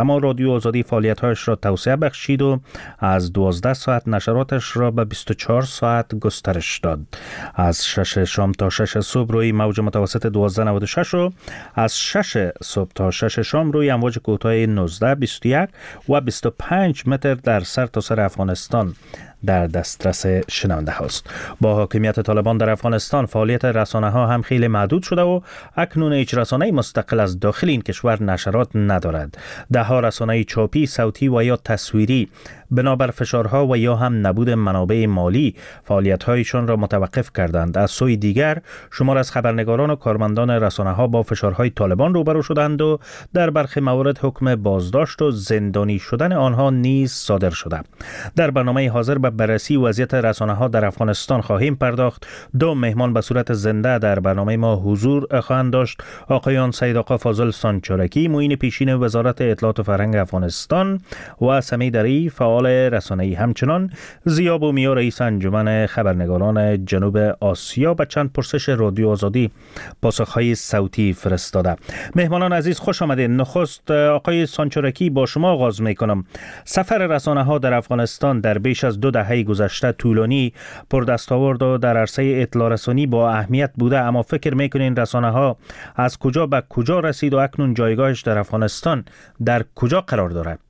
اما رادیو آزادی فعالیت‌هایش را توسعه بخشید و از 12 ساعت نشراتش را به 24 ساعت گسترش داد. از 6 شام تا 6 صبح روی موج متوسط 1296 و از 6 صبح تا 6 شام روی امواج کوتاه 19، 21 و 25 متر در سرتاسر افغانستان در دسترس شنونده هاست. با حاکمیت طالبان در افغانستان فعالیت رسانه ها هم خیلی محدود شده و اکنون هیچ رسانه مستقل از داخل این کشور نشرات ندارد. ده ها رسانه چاپی، صوتی و یا تصویری بنابر فشارها و یا هم نبود منابع مالی فعالیت‌هایشان را متوقف کردند. از سوی دیگر شمار از خبرنگاران و کارمندان رسانه‌ها با فشارهای طالبان روبرو شدند و در برخی موارد حکم بازداشت و زندانی شدن آنها نیز صادر شده. در برنامه حاضر به بررسی وضعیت رسانه‌ها در افغانستان خواهیم پرداخت. دو مهمان به صورت زنده در برنامه ما حضور خواهند داشت: آقایان سید آقا فاضل سانچارکی، معین پیشین وزارت اطلاعات و فرهنگ افغانستان و سمی دری، فعال رسانه‌ای، همچنان ضیا بومیا، رئیس انجمن خبرنگاران جنوب آسیا، به چند پرسش رادیو آزادی پاسخ‌های صوتی فرستاده. مهمانان عزیز خوش آمدید. نخست آقای سانچارکی با شما آغاز می‌کنم. سفر رسانه‌ها در افغانستان در بیش از 2 دهه گذشته طولانی، پردستاورد و در عرصه اطلاع رسانی با اهمیت بوده، اما فکر می‌کنین رسانه‌ها از کجا به کجا رسید و اکنون جایگاهش در افغانستان در کجا قرار دارد؟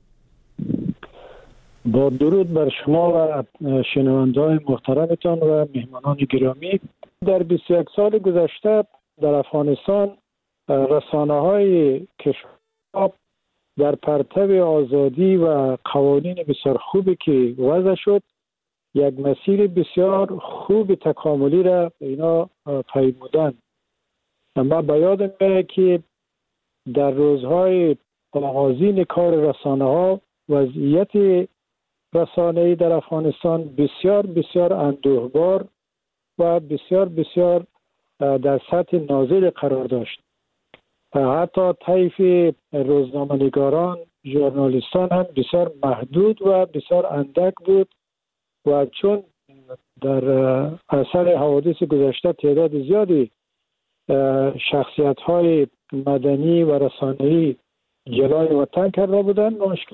با درود بر شما و شنونده‌های محترمتان و مهمانان گرامی. در 21 سال گذشته در افغانستان رسانه‌های کشور در پرتو آزادی و قوانین بسیار خوبی که وضع شد، یک مسیر بسیار خوب تکاملی را اینا پیمودند. اما به یادم میاد که در روزهای آغازین کار رسانه‌ها وضعیت رسانه‌ای در افغانستان بسیار بسیار اندوهبار و بسیار بسیار در سطح نازل قرار داشت. حتی طیف روزنامه‌نگاران، ژورنالیستان هم بسیار محدود و بسیار اندک بود و چون در اثر حوادث گذشته تعداد زیادی شخصیت‌های مدنی و رسانه‌ای جلای وطن کرده بودند، مشکل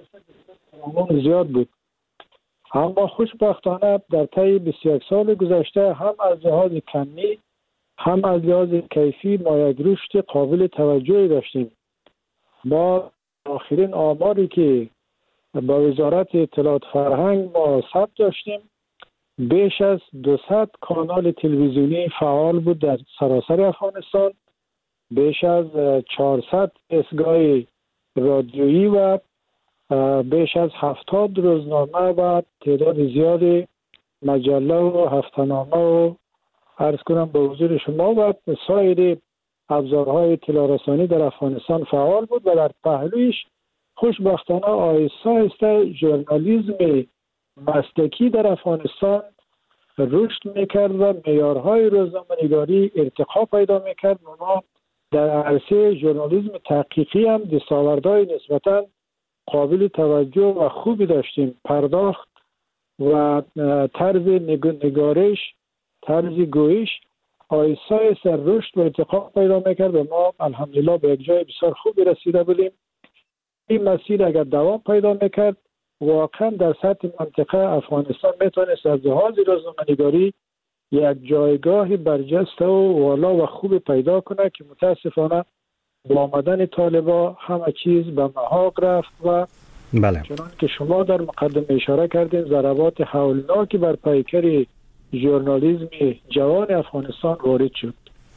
زیاد بود. اما خوشبختانه در طی 21 سال گذشته هم از لحاظ کمی هم از لحاظ کیفی ما یک رشد قابل توجهی داشتیم. ما آخرین آماری که با وزارت اطلاعات فرهنگ ما ثبت داشتیم، بیش از 200 کانال تلویزیونی فعال بود در سراسر افغانستان، بیش از 400 اسگاه رادیویی و بیش از 70 روزنامه و تعداد زیادی مجله و هفته‌نامه و عرض کنم به حضور شما و سایر ابزارهای اطلاع رسانی در افغانستان فعال بود و در پهلویش خوشبختانه آهسته آهسته ژورنالیسم مسلکی در افغانستان رشد میکرد و معیارهای روزنامه‌نگاری ارتقا پیدا میکرد. ما در عرصه ژورنالیسم تحقیقی هم دستاوردهای نسبتاً قابل توجه و خوبی داشتیم. پرداخت و طرز نگارش، طرز گویش آهسته آهسته رشد و ارتقا پیدا میکرد و ما الحمدلله به یک جای بسیار خوبی رسیده بودیم. این مسیر اگر دوام پیدا میکرد واقعا در سطح منطقه افغانستان میتونست از لحاظ روزنامه‌نگاری یک جایگاه برجسته و والا و خوب پیدا کنه که متاسفانه با آمدن طالبا همه چیز به محاق رفت و بله. چنان که شما در مقدمه اشاره کردین ضربات هولناکی بر پیکر ژورنالیسم جوان افغانستان وارد شد.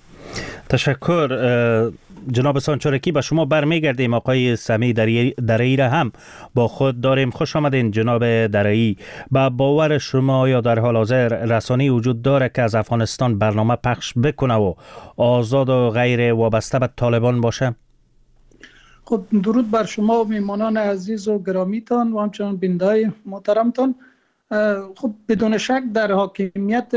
تشکر جناب سانچارکی. به شما برمیگردیم. آقای سمی درایی را هم با خود داریم. خوش آمدین جناب درایی. با باور شما یا در حال حاضر رسانه‌ای وجود داره که از افغانستان برنامه پخش بکنه و آزاد و غیر وابسته به طالبان باشه؟ خب درود بر شما و میهمانان عزیز و گرامیتان و همچنان بیننده‌های محترمتان. خب بدون شک در حاکمیت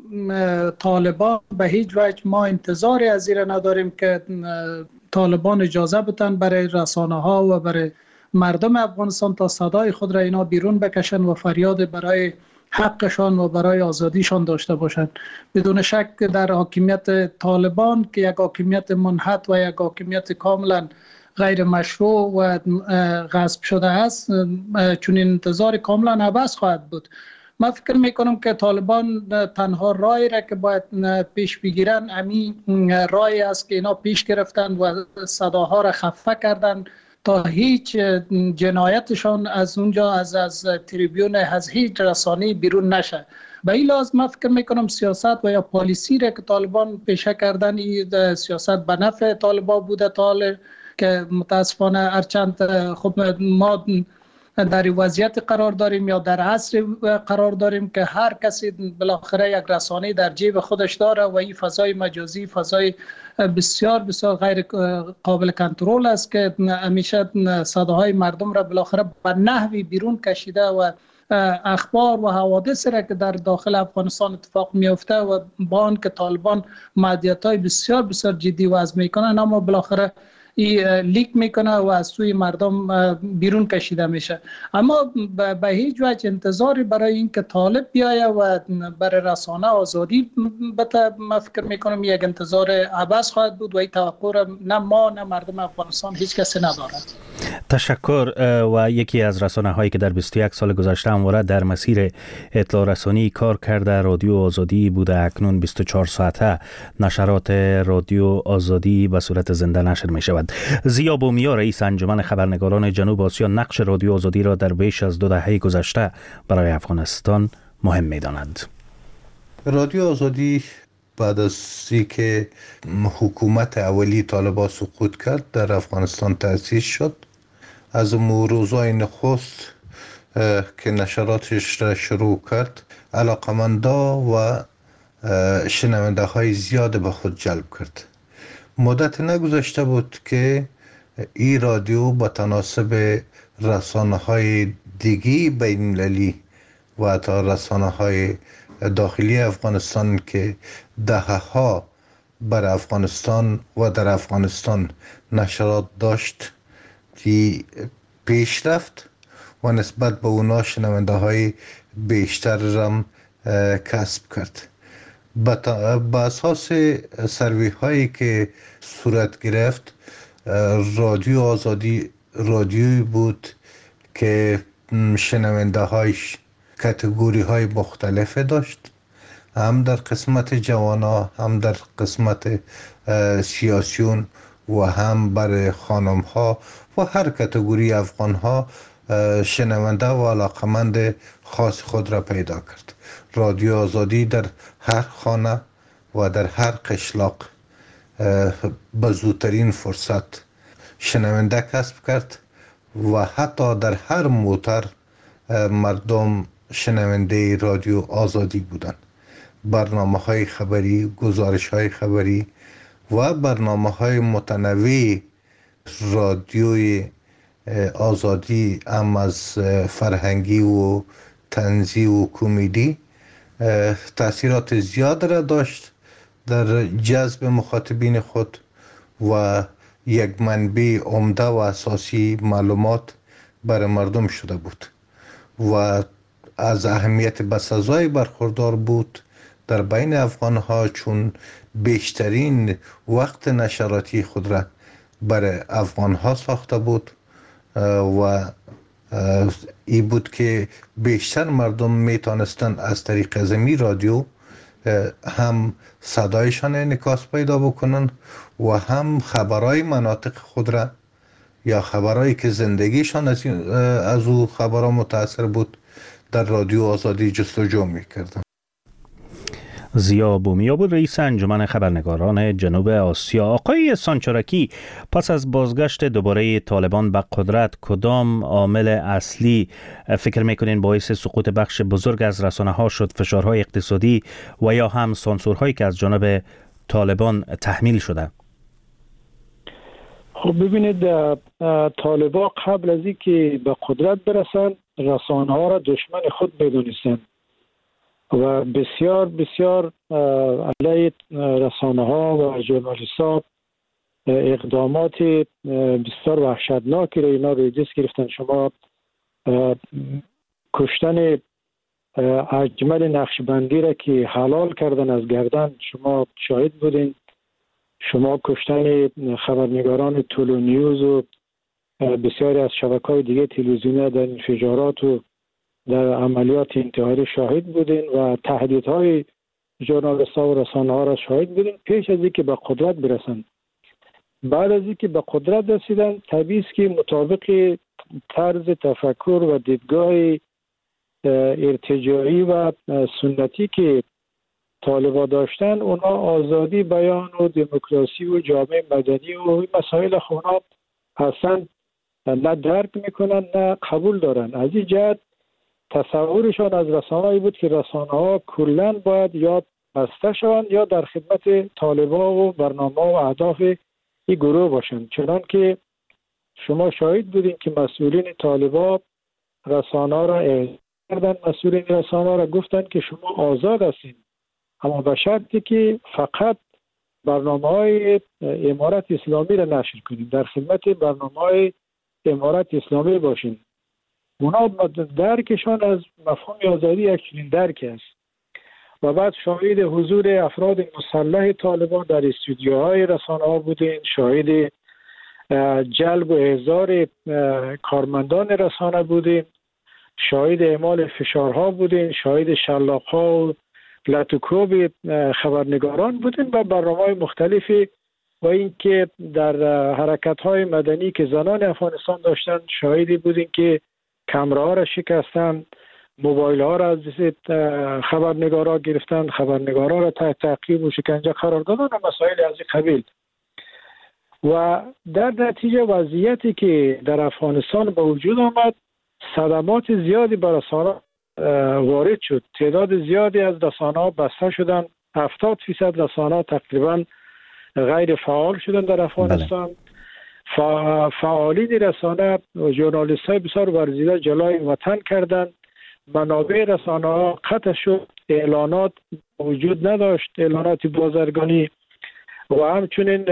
طالبان به هیچ وجه ما انتظاری از این نداریم که طالبان اجازه بدن برای رسانه ها و برای مردم افغانستان تا صدای خود را اینا بیرون بکشن و فریاد برای حقشان و برای آزادیشان داشته باشند. بدون شک در حاکمیت طالبان که یک حاکمیت منحط و یک حاکمیت کاملا غیر مشروع و غصب شده است، چون انتظار کاملا عبث خواهد بود. من فکر میکنم که طالبان تنها راهی را که باید پیش بگیرن همین راهی است که اینا پیش گرفتن و صداها را خفه کردن تا هیچ جنایتشان از اونجا از تریبیون از هیچ رسانه‌ای بیرون نشه. به این لحاظ من فکر میکنم سیاست و یا پالیسی را که طالبان پیشه کردن این سیاست به نفع طالبان بوده تا حال که متاسفانه هرچند خب ما در وضعیت قرار داریم یا در عصر قرار داریم که هر کسی بالاخره یک رسانه در جیب خودش داره و این فضای مجازی فضای بسیار بسیار غیر قابل کنترل است که همیشه صداهای مردم را بالاخره به نحوی بیرون کشیده و اخبار و حوادث را که در داخل افغانستان اتفاق میفته و با آن که طالبان محدودیت‌های بسیار بسیار جدی وضع میکنن اما بالاخره لیک میکنه و از سوی مردم بیرون کشیده میشه. اما به هیچ وجه انتظاری برای این که طالب بیایه و برای رسانه آزادی بده من فکر میکنم یک انتظار عبث خواهد بود و این توقع را نه ما نه مردم افغانستان هیچ کسی ندارد. تشکر. و یکی از رسانه هایی که در 21 سال گذشته همواره در مسیر اطلاع رسانی کار کرده رادیو آزادی بوده، اکنون 24 ساعته نشرات رادیو آزادی به صورت زنده نشر می شود. ضیا بومیا رئیس انجمن خبرنگاران جنوب آسیا نقش رادیو آزادی را در بیش از 2 دهه گذشته برای افغانستان مهم می داند. رادیو آزادی بعد از اینکه حکومت اولی طالبان سقوط کرد در افغانستان تأسیس شد. از روزای نخست که نشراتش را شروع کرد علاقمندا و شنونده های زیاد به خود جلب کرد. مدت نگذشته بود که این رادیو با تناسب رسانه های دیگی بین المللی و تا رسانه های داخلی افغانستان که دهه‌ها بر افغانستان و در افغانستان نشرات داشت که پیش رفت و نسبت به اونا شنونده های بیشتر رم کسب کرد. با اساس سروی هایی که صورت گرفت رادیو آزادی رادیویی بود که شنونده هایش کاتگوری های مختلف داشت، هم در قسمت جوانا هم در قسمت سیاسیون و هم برای خانم ها و هر کاتگوری افغان ها شنونده و علاقمند خاص خود را پیدا کرد. رادیو آزادی در هر خانه و در هر قشلاق به زودترین فرصت شنونده کسب کرد و حتی در هر موتر مردم شنونده رادیو آزادی بودند. برنامه های خبری، گزارش های خبری و برنامه های متنوع رادیوی آزادی هم از فرهنگی و طنزی و کمدی تأثیرات زیاد را داشت در جذب مخاطبین خود و یک منبع عمده و اساسی معلومات برای مردم شده بود و از اهمیت بسزای برخوردار بود در بین افغانها، چون بیشترین وقت نشراتی خود را برای افغانها ساخته بود و ای بود که بیشتر مردم میتونستن از طریق زمین رادیو هم صدایشان انعکاس پیدا بکنن و هم خبرهای مناطق خود را یا خبرهایی که زندگیشان از او خبرها متاثر بود در رادیو آزادی جستجو میکردن. ضیا بومیا بود رئیس انجمن خبرنگاران جنوب آسیا. آقای سانچارکی، پس از بازگشت دوباره طالبان به قدرت کدام عامل اصلی فکر میکنین باعث سقوط بخش بزرگ از رسانه ها شد؟ فشارهای اقتصادی و یا هم سانسورهایی که از جانب طالبان تحمیل شده؟ خب ببینید، طالبان قبل از اینکه به قدرت برسن رسانه ها را دشمن خود میدونستند و بسیار بسیار علیه رسانه ها و ژورنالیست ها اقدامات بسیار وحشتناکی را اینا روی دست گرفتن. شما کشتن اجمل نقشبندی را که حلال کردن از گردن شما شاهد بودین شما کشتن خبرنگاران تولو نیوز و بسیاری از شبکه‌های دیگه تلویزیونی در انفجارات و در عملیات انتحاری شاهد بودین و تهدیدهای ژورنالیست‌ها و رسانه‌ها را شاهد بودین پیش از اینکه به قدرت برسن. بعد از اینکه به قدرت رسیدن طبیعی است که مطابق طرز تفکر و دیدگاه ارتجاعی و سنتی که طالبان داشتن، اونا آزادی بیان و دموکراسی و جامعه مدنی و این مسائل اونا اصلا نه درک میکنن نه قبول دارن. از این جهت تصورشان از رسانه‌ای بود که رسانه‌ها کلاً باید یا بسته شوند یا در خدمت طالبان و برنامه و اهداف این گروه باشند. چنان که شما شاهد بودین که مسئولین طالبان رسانه‌ها را اعلام کردن، مسئولین رسانه‌ها را گفتن که شما آزاد هستین، اما به شرطی که فقط برنامه‌های امارت اسلامی را نشر کنید، در خدمت برنامه‌های امارت اسلامی باشین. اونا درکشان از مفهوم آزادی یک چنین درک است. و بعد شاهد حضور افراد مسلح طالبان در استودیوهای رسانه‌ها بودین، شاهد جلب و احضار کارمندان رسانه بودین، شاهد اعمال فشارها بودین، شاهد شلاق‌ها و لطوکوب خبرنگاران بودین و برنامه‌های مختلفی و اینکه در حرکت‌های مدنی که زنان افغانستان داشتن شاهدی بودین که کامراها را شکستن، موبایل ها را از خبرنگارا گرفتن، خبرنگارا را تحت تعقیب و شکنجه قرار دادن و مسائل از این قبیل. و در نتیجه وضعیتی که در افغانستان به وجود آمد، صدمات زیادی بر رسانه وارد شد. تعداد زیادی از رسانه‌ها بسته شدن، 70% رسانه‌ها تقریبا غیر فعال شدن در افغانستان. فعالین رسانه و ژورنالیست‌های بسیار ورزیده جلای وطن کردند. منابع رسانه‌ها قطع شد، اعلانات وجود نداشت، اعلانات بازرگانی و همچنین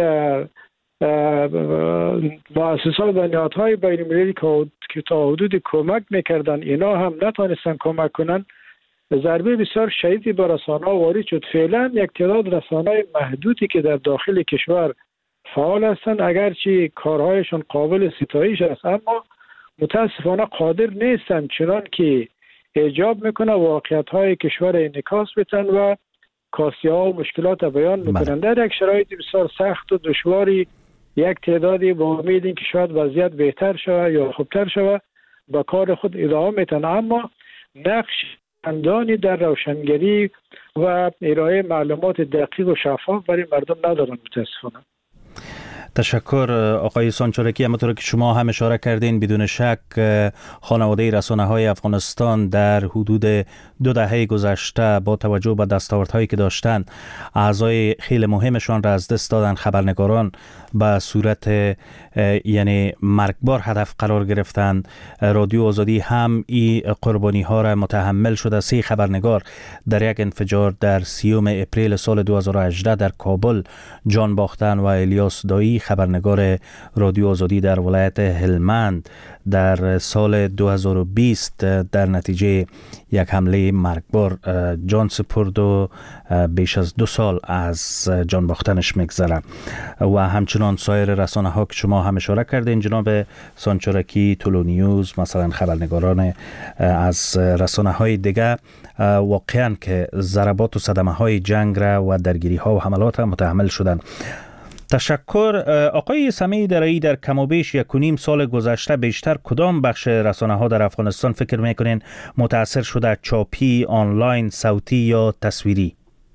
مؤسسات و نهادهای بین‌المللی که تا حدود کمک میکردن اینا هم نتونستن کمک کنن. ضربه بسیار شدیدی به رسانه‌ها وارد شد. فعلا یک تعداد رسانه‌های محدودی که در داخل کشور فعال هستند، اگرچه کارهایشان قابل ستایش است، اما متاسفانه قادر نیستند چنان که ایجاب میکنه واقعیت‌های کشور انعکاس بدن و کاسی‌ها و مشکلات بیان میکنن. در یک شرایط بسیار سخت و دشواری یک تعدادی با امید اینکه شاید وضعیت بهتر شود یا خوبتر شود با کار خود ادامه میتن، اما نقش چندانی در روشنگری و ارائه معلومات دقیق و شفاف برای مردم ندارن متاسفانه. تشکر آقای سانچارکی. همونطور که شما هم اشاره کردین، بدون شک خانواده رسانه‌های افغانستان در حدود 2 دهه گذشته با توجه به دستاوردهایی که داشتند اعضای خیلی مهمشان را از دست دادن. خبرنگاران به صورت یعنی مرگبار هدف قرار گرفتند. رادیو آزادی هم این قربانی ها را متحمل شده. 3 خبرنگار در یک انفجار در 30 اپریل سال 2018 در کابل جان باختند و الیاس دایی خبرنگار رادیو آزادی در ولایت هلمند در سال 2020 در نتیجه یک حمله مرگبار جان سپرد و بیش از 2 سال از جان باختنش میگذره. و همچنان سایر رسانه ها که شما هم اشاره کردین جناب سانچارکی، تولو نیوز، مثلا خبرنگاران از رسانه های دیگه واقعا که ضربات و صدمه های جنگ را و درگیری ها و حملات متحمل شدن. تشکر. آقای سمیع درایی، در کم و بیش 1.5 سال گذشته بیشتر کدام بخش رسانه ها در افغانستان فکر میکنین متاثر شده؟ چاپی، آنلاین، صوتی یا تصویری؟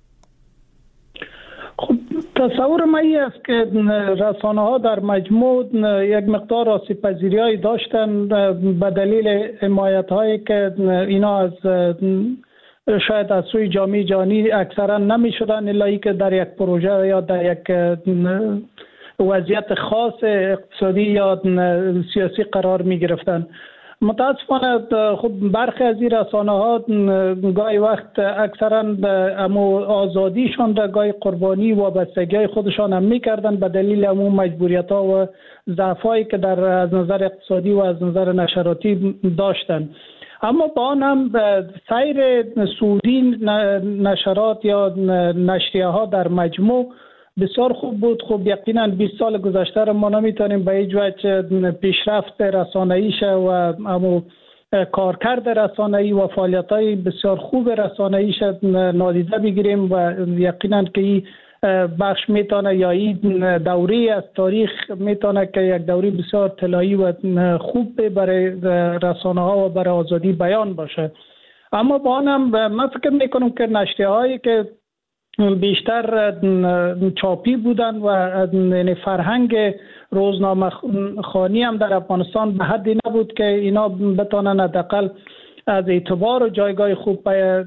خب تصور من این است که رسانه ها در مجموع یک مقدار آسیب پذیری هایی داشتن به دلیل حمایت هایی که اینا از شاید از سوی جامعه جهانی اکثرا نمی شدن، الا که در یک پروژه یا در یک وضعیت خاص اقتصادی یا سیاسی قرار می گرفتن. متاسفانه خب برخی از این رسانه ها گاهی وقت اکثرا امو آزادیشان را گاهی قربانی و بستگی خودشان هم می کردن به دلیل امو مجبوریت ها و ضعفایی که از نظر اقتصادی و از نظر نشراتی داشتن. اما با آن هم سیر سعودی نشرات یا نشریه ها در مجموع بسیار خوب بود. خب یقینا 20 سال گذشته را ما نمیتونیم به هیچ وجه پیشرفت رسانه‌ایش و امو کارکرد رسانه‌ای و فعالیت‌های بسیار خوب رسانه‌ایش نادیده بگیریم و یقینا که این بخش میتونه یا این دوره از تاریخ میتونه که یک دوره بسیار طلایی و خوب برای رسانه‌ها و برای آزادی بیان باشه. اما با آنم من فکر میکنم که نشریه‌هایی که بیشتر چاپی بودن و فرهنگ روزنامه خوانی هم در افغانستان به حدی نبود که اینا بتونن حداقل از اعتبار و جایگاه خوب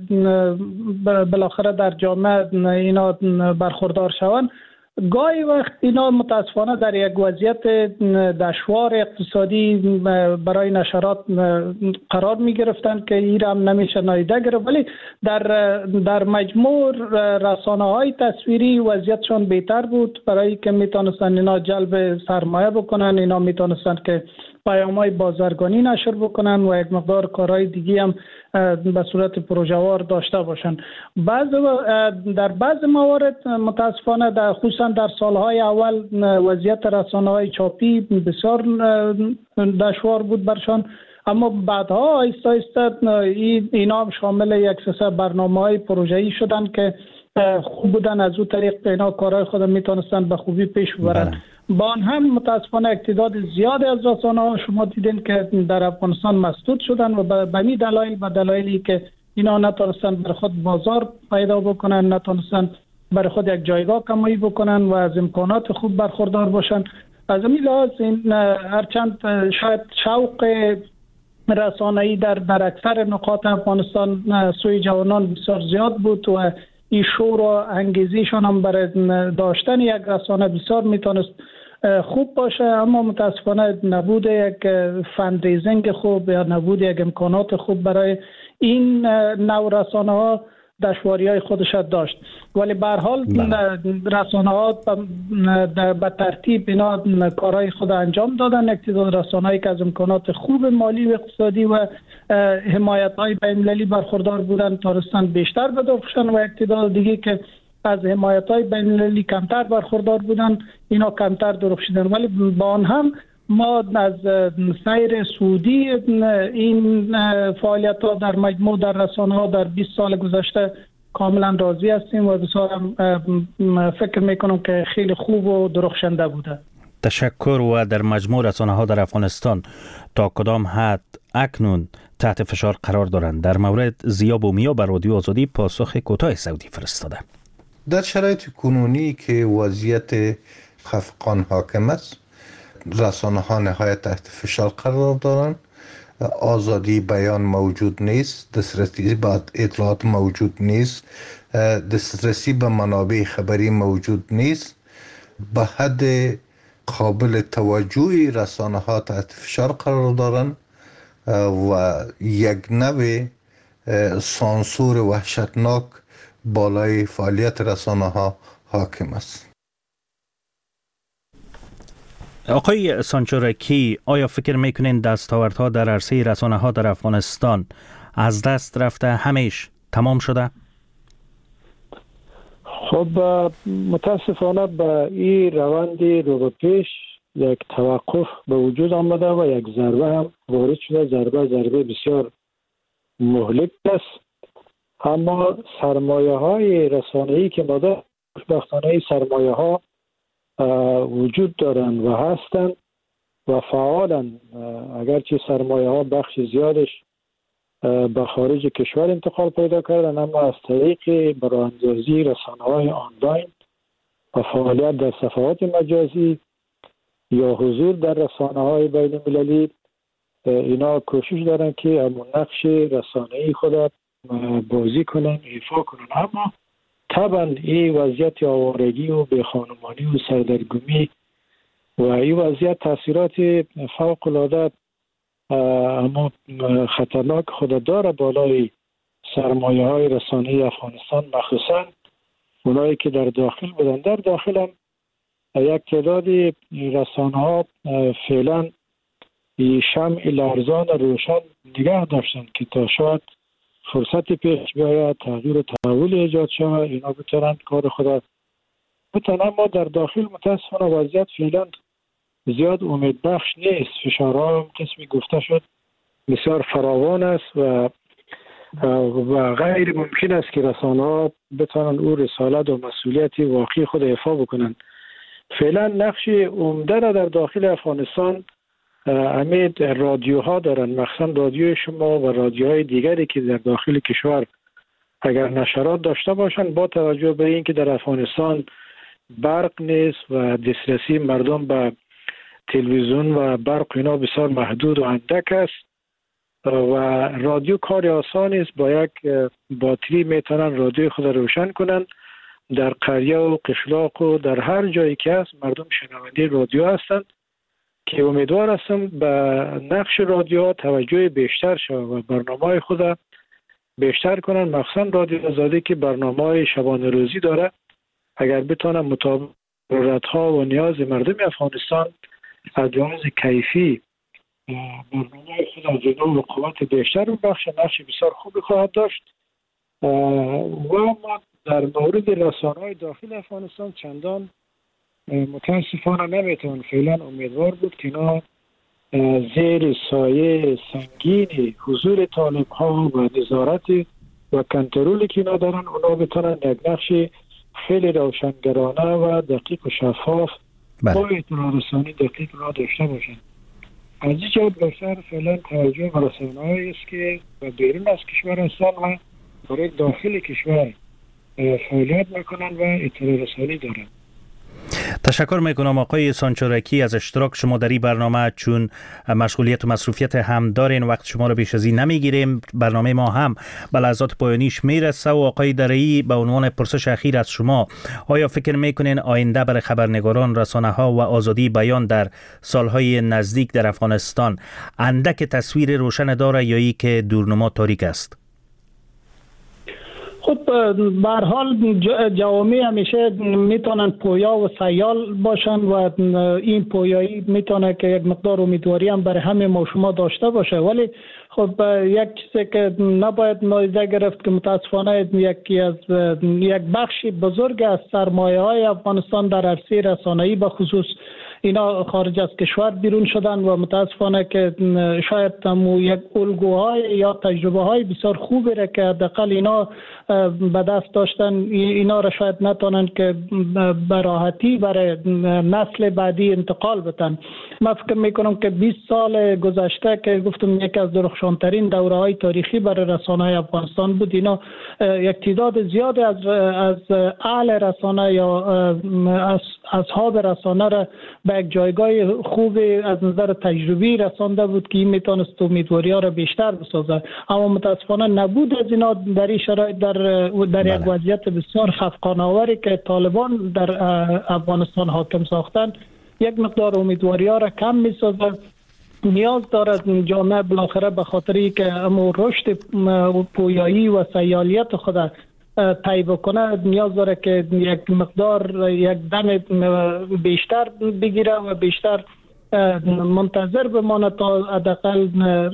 بالاخره در جامعه اینا برخوردار شوند. گاهی وقت اینا متاسفانه در یک وضعیت دشوار اقتصادی برای نشرات قرار می گرفتن که این هم نمیشه نادیده گرفت، ولی در مجموع رسانه های تصویری وضعیتشون بهتر بود برای که میتونستن اینا جلب سرمایه بکنن، اینا میتونستن که پیام‌های بازرگانی نشر بکنن و یک مقدار کارهای دیگه هم به صورت پروژه‌وار داشته باشن. در بعض موارد متاسفانه خصوصا در سالهای اول وضعیت رسانه‌های چاپی بسیار دشوار بود برشان، اما بعدها آیسته آیسته اینا هم شامل یک سلسله برنامه‌های پروژه‌ای شدن که خوب بودن، از اون طریق اینا کارهای خود میتونستن به خوبی پیش ببرن. با آن هم متاسفانه اقتدار زیاد از رسانه‌ها شما دیدین که در افغانستان مسدود شدن و به همین دلایلی که اینا نتونستن بر خود بازار پیدا بکنن، نتونستن بر خود یک جایگاه کمایی بکنن و از امکانات خوب برخوردار باشن. از همین لحاظ این هرچند شاید شوق رسانه‌ای در اکثر نقاط افغانستان سوی جوانان بسیار زیاد بود و این شور و انگیزیشان هم برای داشتن یک رسانه بسیار میتونست خوب باشه، اما متاسفانه نبود یک فندریزینگ خوب یا نبود یک امکانات خوب برای این نوع رسانه ها دشواری های خودش داشت. ولی به هر حال رسانه ها به ترتیب اینا کارهای خود انجام دادن. اقتدار رسانه هایی که از امکانات خوب مالی و اقتصادی و حمایت های بین‌المللی برخوردار بودن تونستن بیشتر بدرخشن و اقتدار دیگه که از حمایت های بین‌المللی کمتر برخوردار بودن اینا کمتر درخشیدن. ولی با آن هم ما از سیر سعودی این فعالیت ها در مجموع در رسانه ها در 20 سال گذشته کاملا راضی هستیم و بسیار فکر میکنم که خیلی خوب و درخشنده بوده. تشکر. و در مجموع رسانه ها در افغانستان تا کدام حد اکنون تحت فشار قرار دارند؟ در مورد ضیا بومیا بر رادیو آزادی پاسخ کوتاه سعودی فرستاده. در شرایط کنونی که وضعیت خفقان حاکم است، رسانه ها نهایت تحت فشار قرار دارند، آزادی بیان موجود نیست، دسترسی به اطلاعات موجود نیست، دسترسی به منابع خبری موجود نیست. به حد قابل توجهی رسانه ها تحت فشار قرار دارند و یک نوع سانسور وحشتناک بالای فعالیت رسانه ها حاکم است. آقای سانچورکی، آیا فکر میکنین دستاوردها در عرصه رسانه ها در افغانستان از دست رفته، همیش تمام شده؟ خب متاسفانه به این روند رو به پیش یک توقف به وجود آمده و یک ضربه هم وارد شده. ضربه بسیار مهلک است. اما سرمایه های رسانه‌ای که ما داریم، خوشبختانه سرمایه ها وجود دارند و هستند و فعالند، اگرچه سرمایه ها بخش زیادش به خارج کشور انتقال پیدا کردن، اما از طریق براندازی رسانه‌های آنلاین و فعالیت در صفحات مجازی یا حضور در رسانه‌های بین‌المللی اینا کوشش دارن که همون نقش رسانه‌ای خود بازی کنن، ایفا کنن. اما طبعا این وضعیت آوارگی و بیخانمانی و سردرگمی و این وضعیت تاثیرات فوق‌العاده اما خطرناک خود داره بالای سرمایه های رسانه‌ای افغانستان، مخصوصا اونایی که در داخل بودن. در داخل هم یک تعدادی رسانه ها فعلا شمع لرزان روشن نگه داشتن که تا شاید فرصت پیش بیاید، تغییر و تحول ایجاد شود، اینا بتونن کار خود بتانه ما در داخل متاسفانه وضعیت فعلا زیاد امیدبخش نیست. فشارها قسمی گفته شد بسیار فراوان است و غیر ممکن است که رسانه‌ها بتوانند او رسالت و مسئولیت واقعی خود ایفا بکنند. فعلا نقش عمده را در داخل افغانستان امید رادیوها دارند، مخصوصا رادیوی شما و رادیوهای دیگری که در داخل کشور اگر نشرات داشته باشند، با توجه به اینکه در افغانستان برق نیست و دسترسی مردم به تلویزیون و برق اینا بسیار محدود و اندک است و رادیو کار آسان است. با یک باتری میتونن رادیو خود روشن کنن. در قریه و قشلاق و در هر جایی که هست مردم شنونده رادیو هستند که امیدوار هستم به نقش رادیوها توجه بیشتر شود و برنامه خود بیشتر کنن، مخصوصا رادیو آزادی که برنامه شبانه روزی داره. اگر بتونن مطابق ضرورت‌ها و نیاز مردم افغانستان از لحاظ کیفی برنامه خود از جنوب و قوت بیشتر ببخشه، نقش بسیار خوبی خواهد داشت. و ما در مورد رسانه‌های داخل افغانستان چندان متاسفانه نمیتوان فعلا امیدوار بود که اینا زیر سایه سنگین حضور طالب‌ها و نظارت و کنترلی که اینا دارن، اونا بتونن یک نقش خیلی روشنگرانه و دقیق و شفاف با اطلاع رسانی دقیق را داشته باشند. از این جهت بیشتر فعلا توجه به رسانه‌هایی است که بیرون از کشور هستند و برای داخل کشور فعالیت میکنن و اطلاع رسانی دارن. تشکر میکنم آقای سانچورکی از اشتراک شما در این برنامه. چون مشغولیت و مصروفیت هم دارین، وقت شما را بیش از این نمیگیریم. برنامه ما هم به لحظات پایانیش میرسه و آقای درعی به عنوان پرسش اخیر از شما، آیا فکر میکنین آینده برای خبرنگاران، رسانه ها و آزادی بیان در سالهای نزدیک در افغانستان اندک تصویر روشن داره یا ای که دورنما تاریک است؟ خب به هر حال جوامع همیشه میتونن پویا و سیال باشن و این پویایی میتونه که یک مقدار امیدواری هم برای همه ما شما داشته باشه، ولی خب یک چیزی که نباید نادیده گرفت که متاسفانه یک بخشی بزرگ از سرمایه های افغانستان در عرصه رسانه‌ای به خصوص اینا خارج از کشور بیرون شدن و متاسفانه که شاید یک الگوهای یا تجربه های بسیار خوبی را که حداقل اینا به دست داشتن، اینا را شاید نتونن که به راحتی برای نسل بعدی انتقال بدن. من فکر میکنم که 20 سال گذشته که گفتم یک از درخشانترین دوره های تاریخی برای رسانه های افغانستان بود، اینا یک تعداد زیادی از اهل رسانه یا اصحاب رسانه را به یک جایگاه خوب از نظر تجربی رسانده بود که این میتونست امیدواری ها را بیشتر بسازه. اما متاسفانه نبود از اینا در این شرایط در یک وضعیت بسیار خفقان‌آوری که طالبان در افغانستان حاکم ساختن یک مقدار امیدواری ها را کم میسازه. نیاز دارد جامعه بالاخره به خاطری که اما رشد پویایی و سیالیت خود طی بکنه، نیاز داره که یک مقدار یک دم بیشتر بگیره و بیشتر منتظر بمانه تا حداقل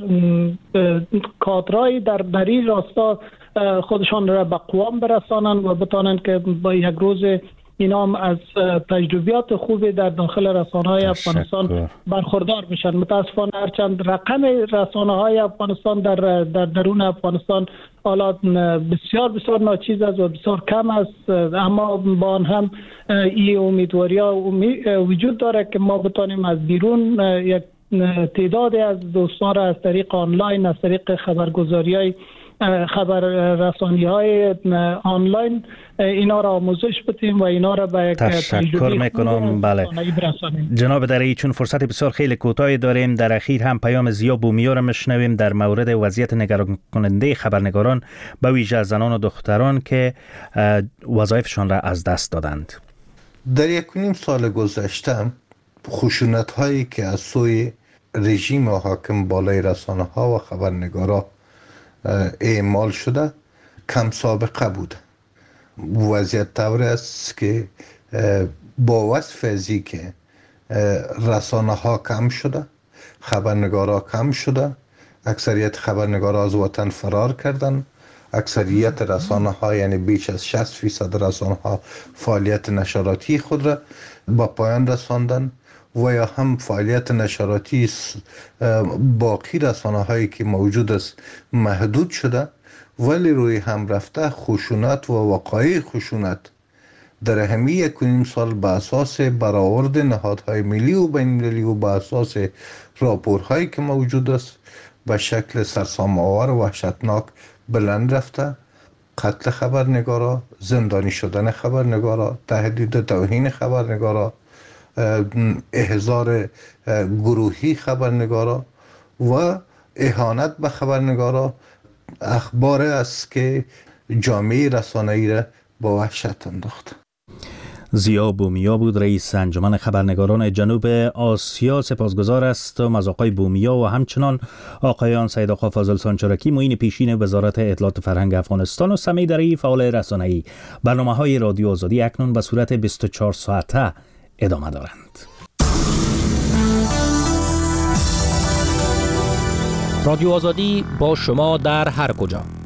کادرای در این راستا خودشان را به قوام برسانند و بتانند که با یک روز اینا هم از تجربیات خوبی در داخل رسانه‌های افغانستان برخوردار بشن. متاسفانه هرچند رقم رسانه‌های افغانستان در درون افغانستان حالا بسیار بسیار ناچیز است و بسیار کم است، اما با آن هم این امیدواری‌ها وجود داره که ما بتانیم از بیرون یک تعدادی از دوستان را از طریق آنلاین، از طریق خبرگزاری‌های خبر رسانی های آنلاین اینا را آموزش بدیم و اینا را به یک تشکر میکنم. بله جناب درعی، چون فرصت بسیار خیلی کوتاهی داریم، در اخیر هم پیام ضیا بومیا را میشنویم در مورد وضعیت نگران کننده خبرنگاران به ویژه زنان و دختران که وظایفشان را از دست دادند. در 1.5 سال گذشته خشونت هایی که از سوی رژیم حاکم بالای رسانه ها و خبرنگارا اعمال شده کم سابقه بود. وضعیت طوری است که با وصف ازی که رسانه ها کم شده، خبرنگارا کم شده، اکثریت خبرنگارا از وطن فرار کردن، اکثریت رسانه ها یعنی بیش از 60% رسانه ها فعالیت نشراتی خود را با پایان رساندن و یا هم فعالیت نشراتی باقی رسانه هایی که موجود است محدود شده، ولی روی هم رفته خشونت و وقایع خشونت در همین 1.5 سال به اساس برآورد نهادهای ملی و بین المللی و به اساس راپورهایی که موجود است به شکل سرسام‌آور و وحشتناک بلند رفته. قتل خبرنگارا، زندانی شدن خبرنگارا، تهدید توهین خبرنگارا، احضار گروهی خبرنگارا و اهانت به خبرنگارا اخبار است که جامعه رسانه‌ای را با وحشت انداخت. ضیا بومیا بود رئیس انجمن خبرنگاران جنوب آسیا. سپاسگزار هستم از آقای بومیا و همچنان آقایان سید آقا فاضل سانچارکی معین پیشین وزارت اطلاعات فرهنگ افغانستان و سمیع درعی فعال رسانه‌ای. برنامه‌های رادیو آزادی اکنون به صورت 24 ساعته ادامه دارند. رادیو آزادی با شما در هر کجا.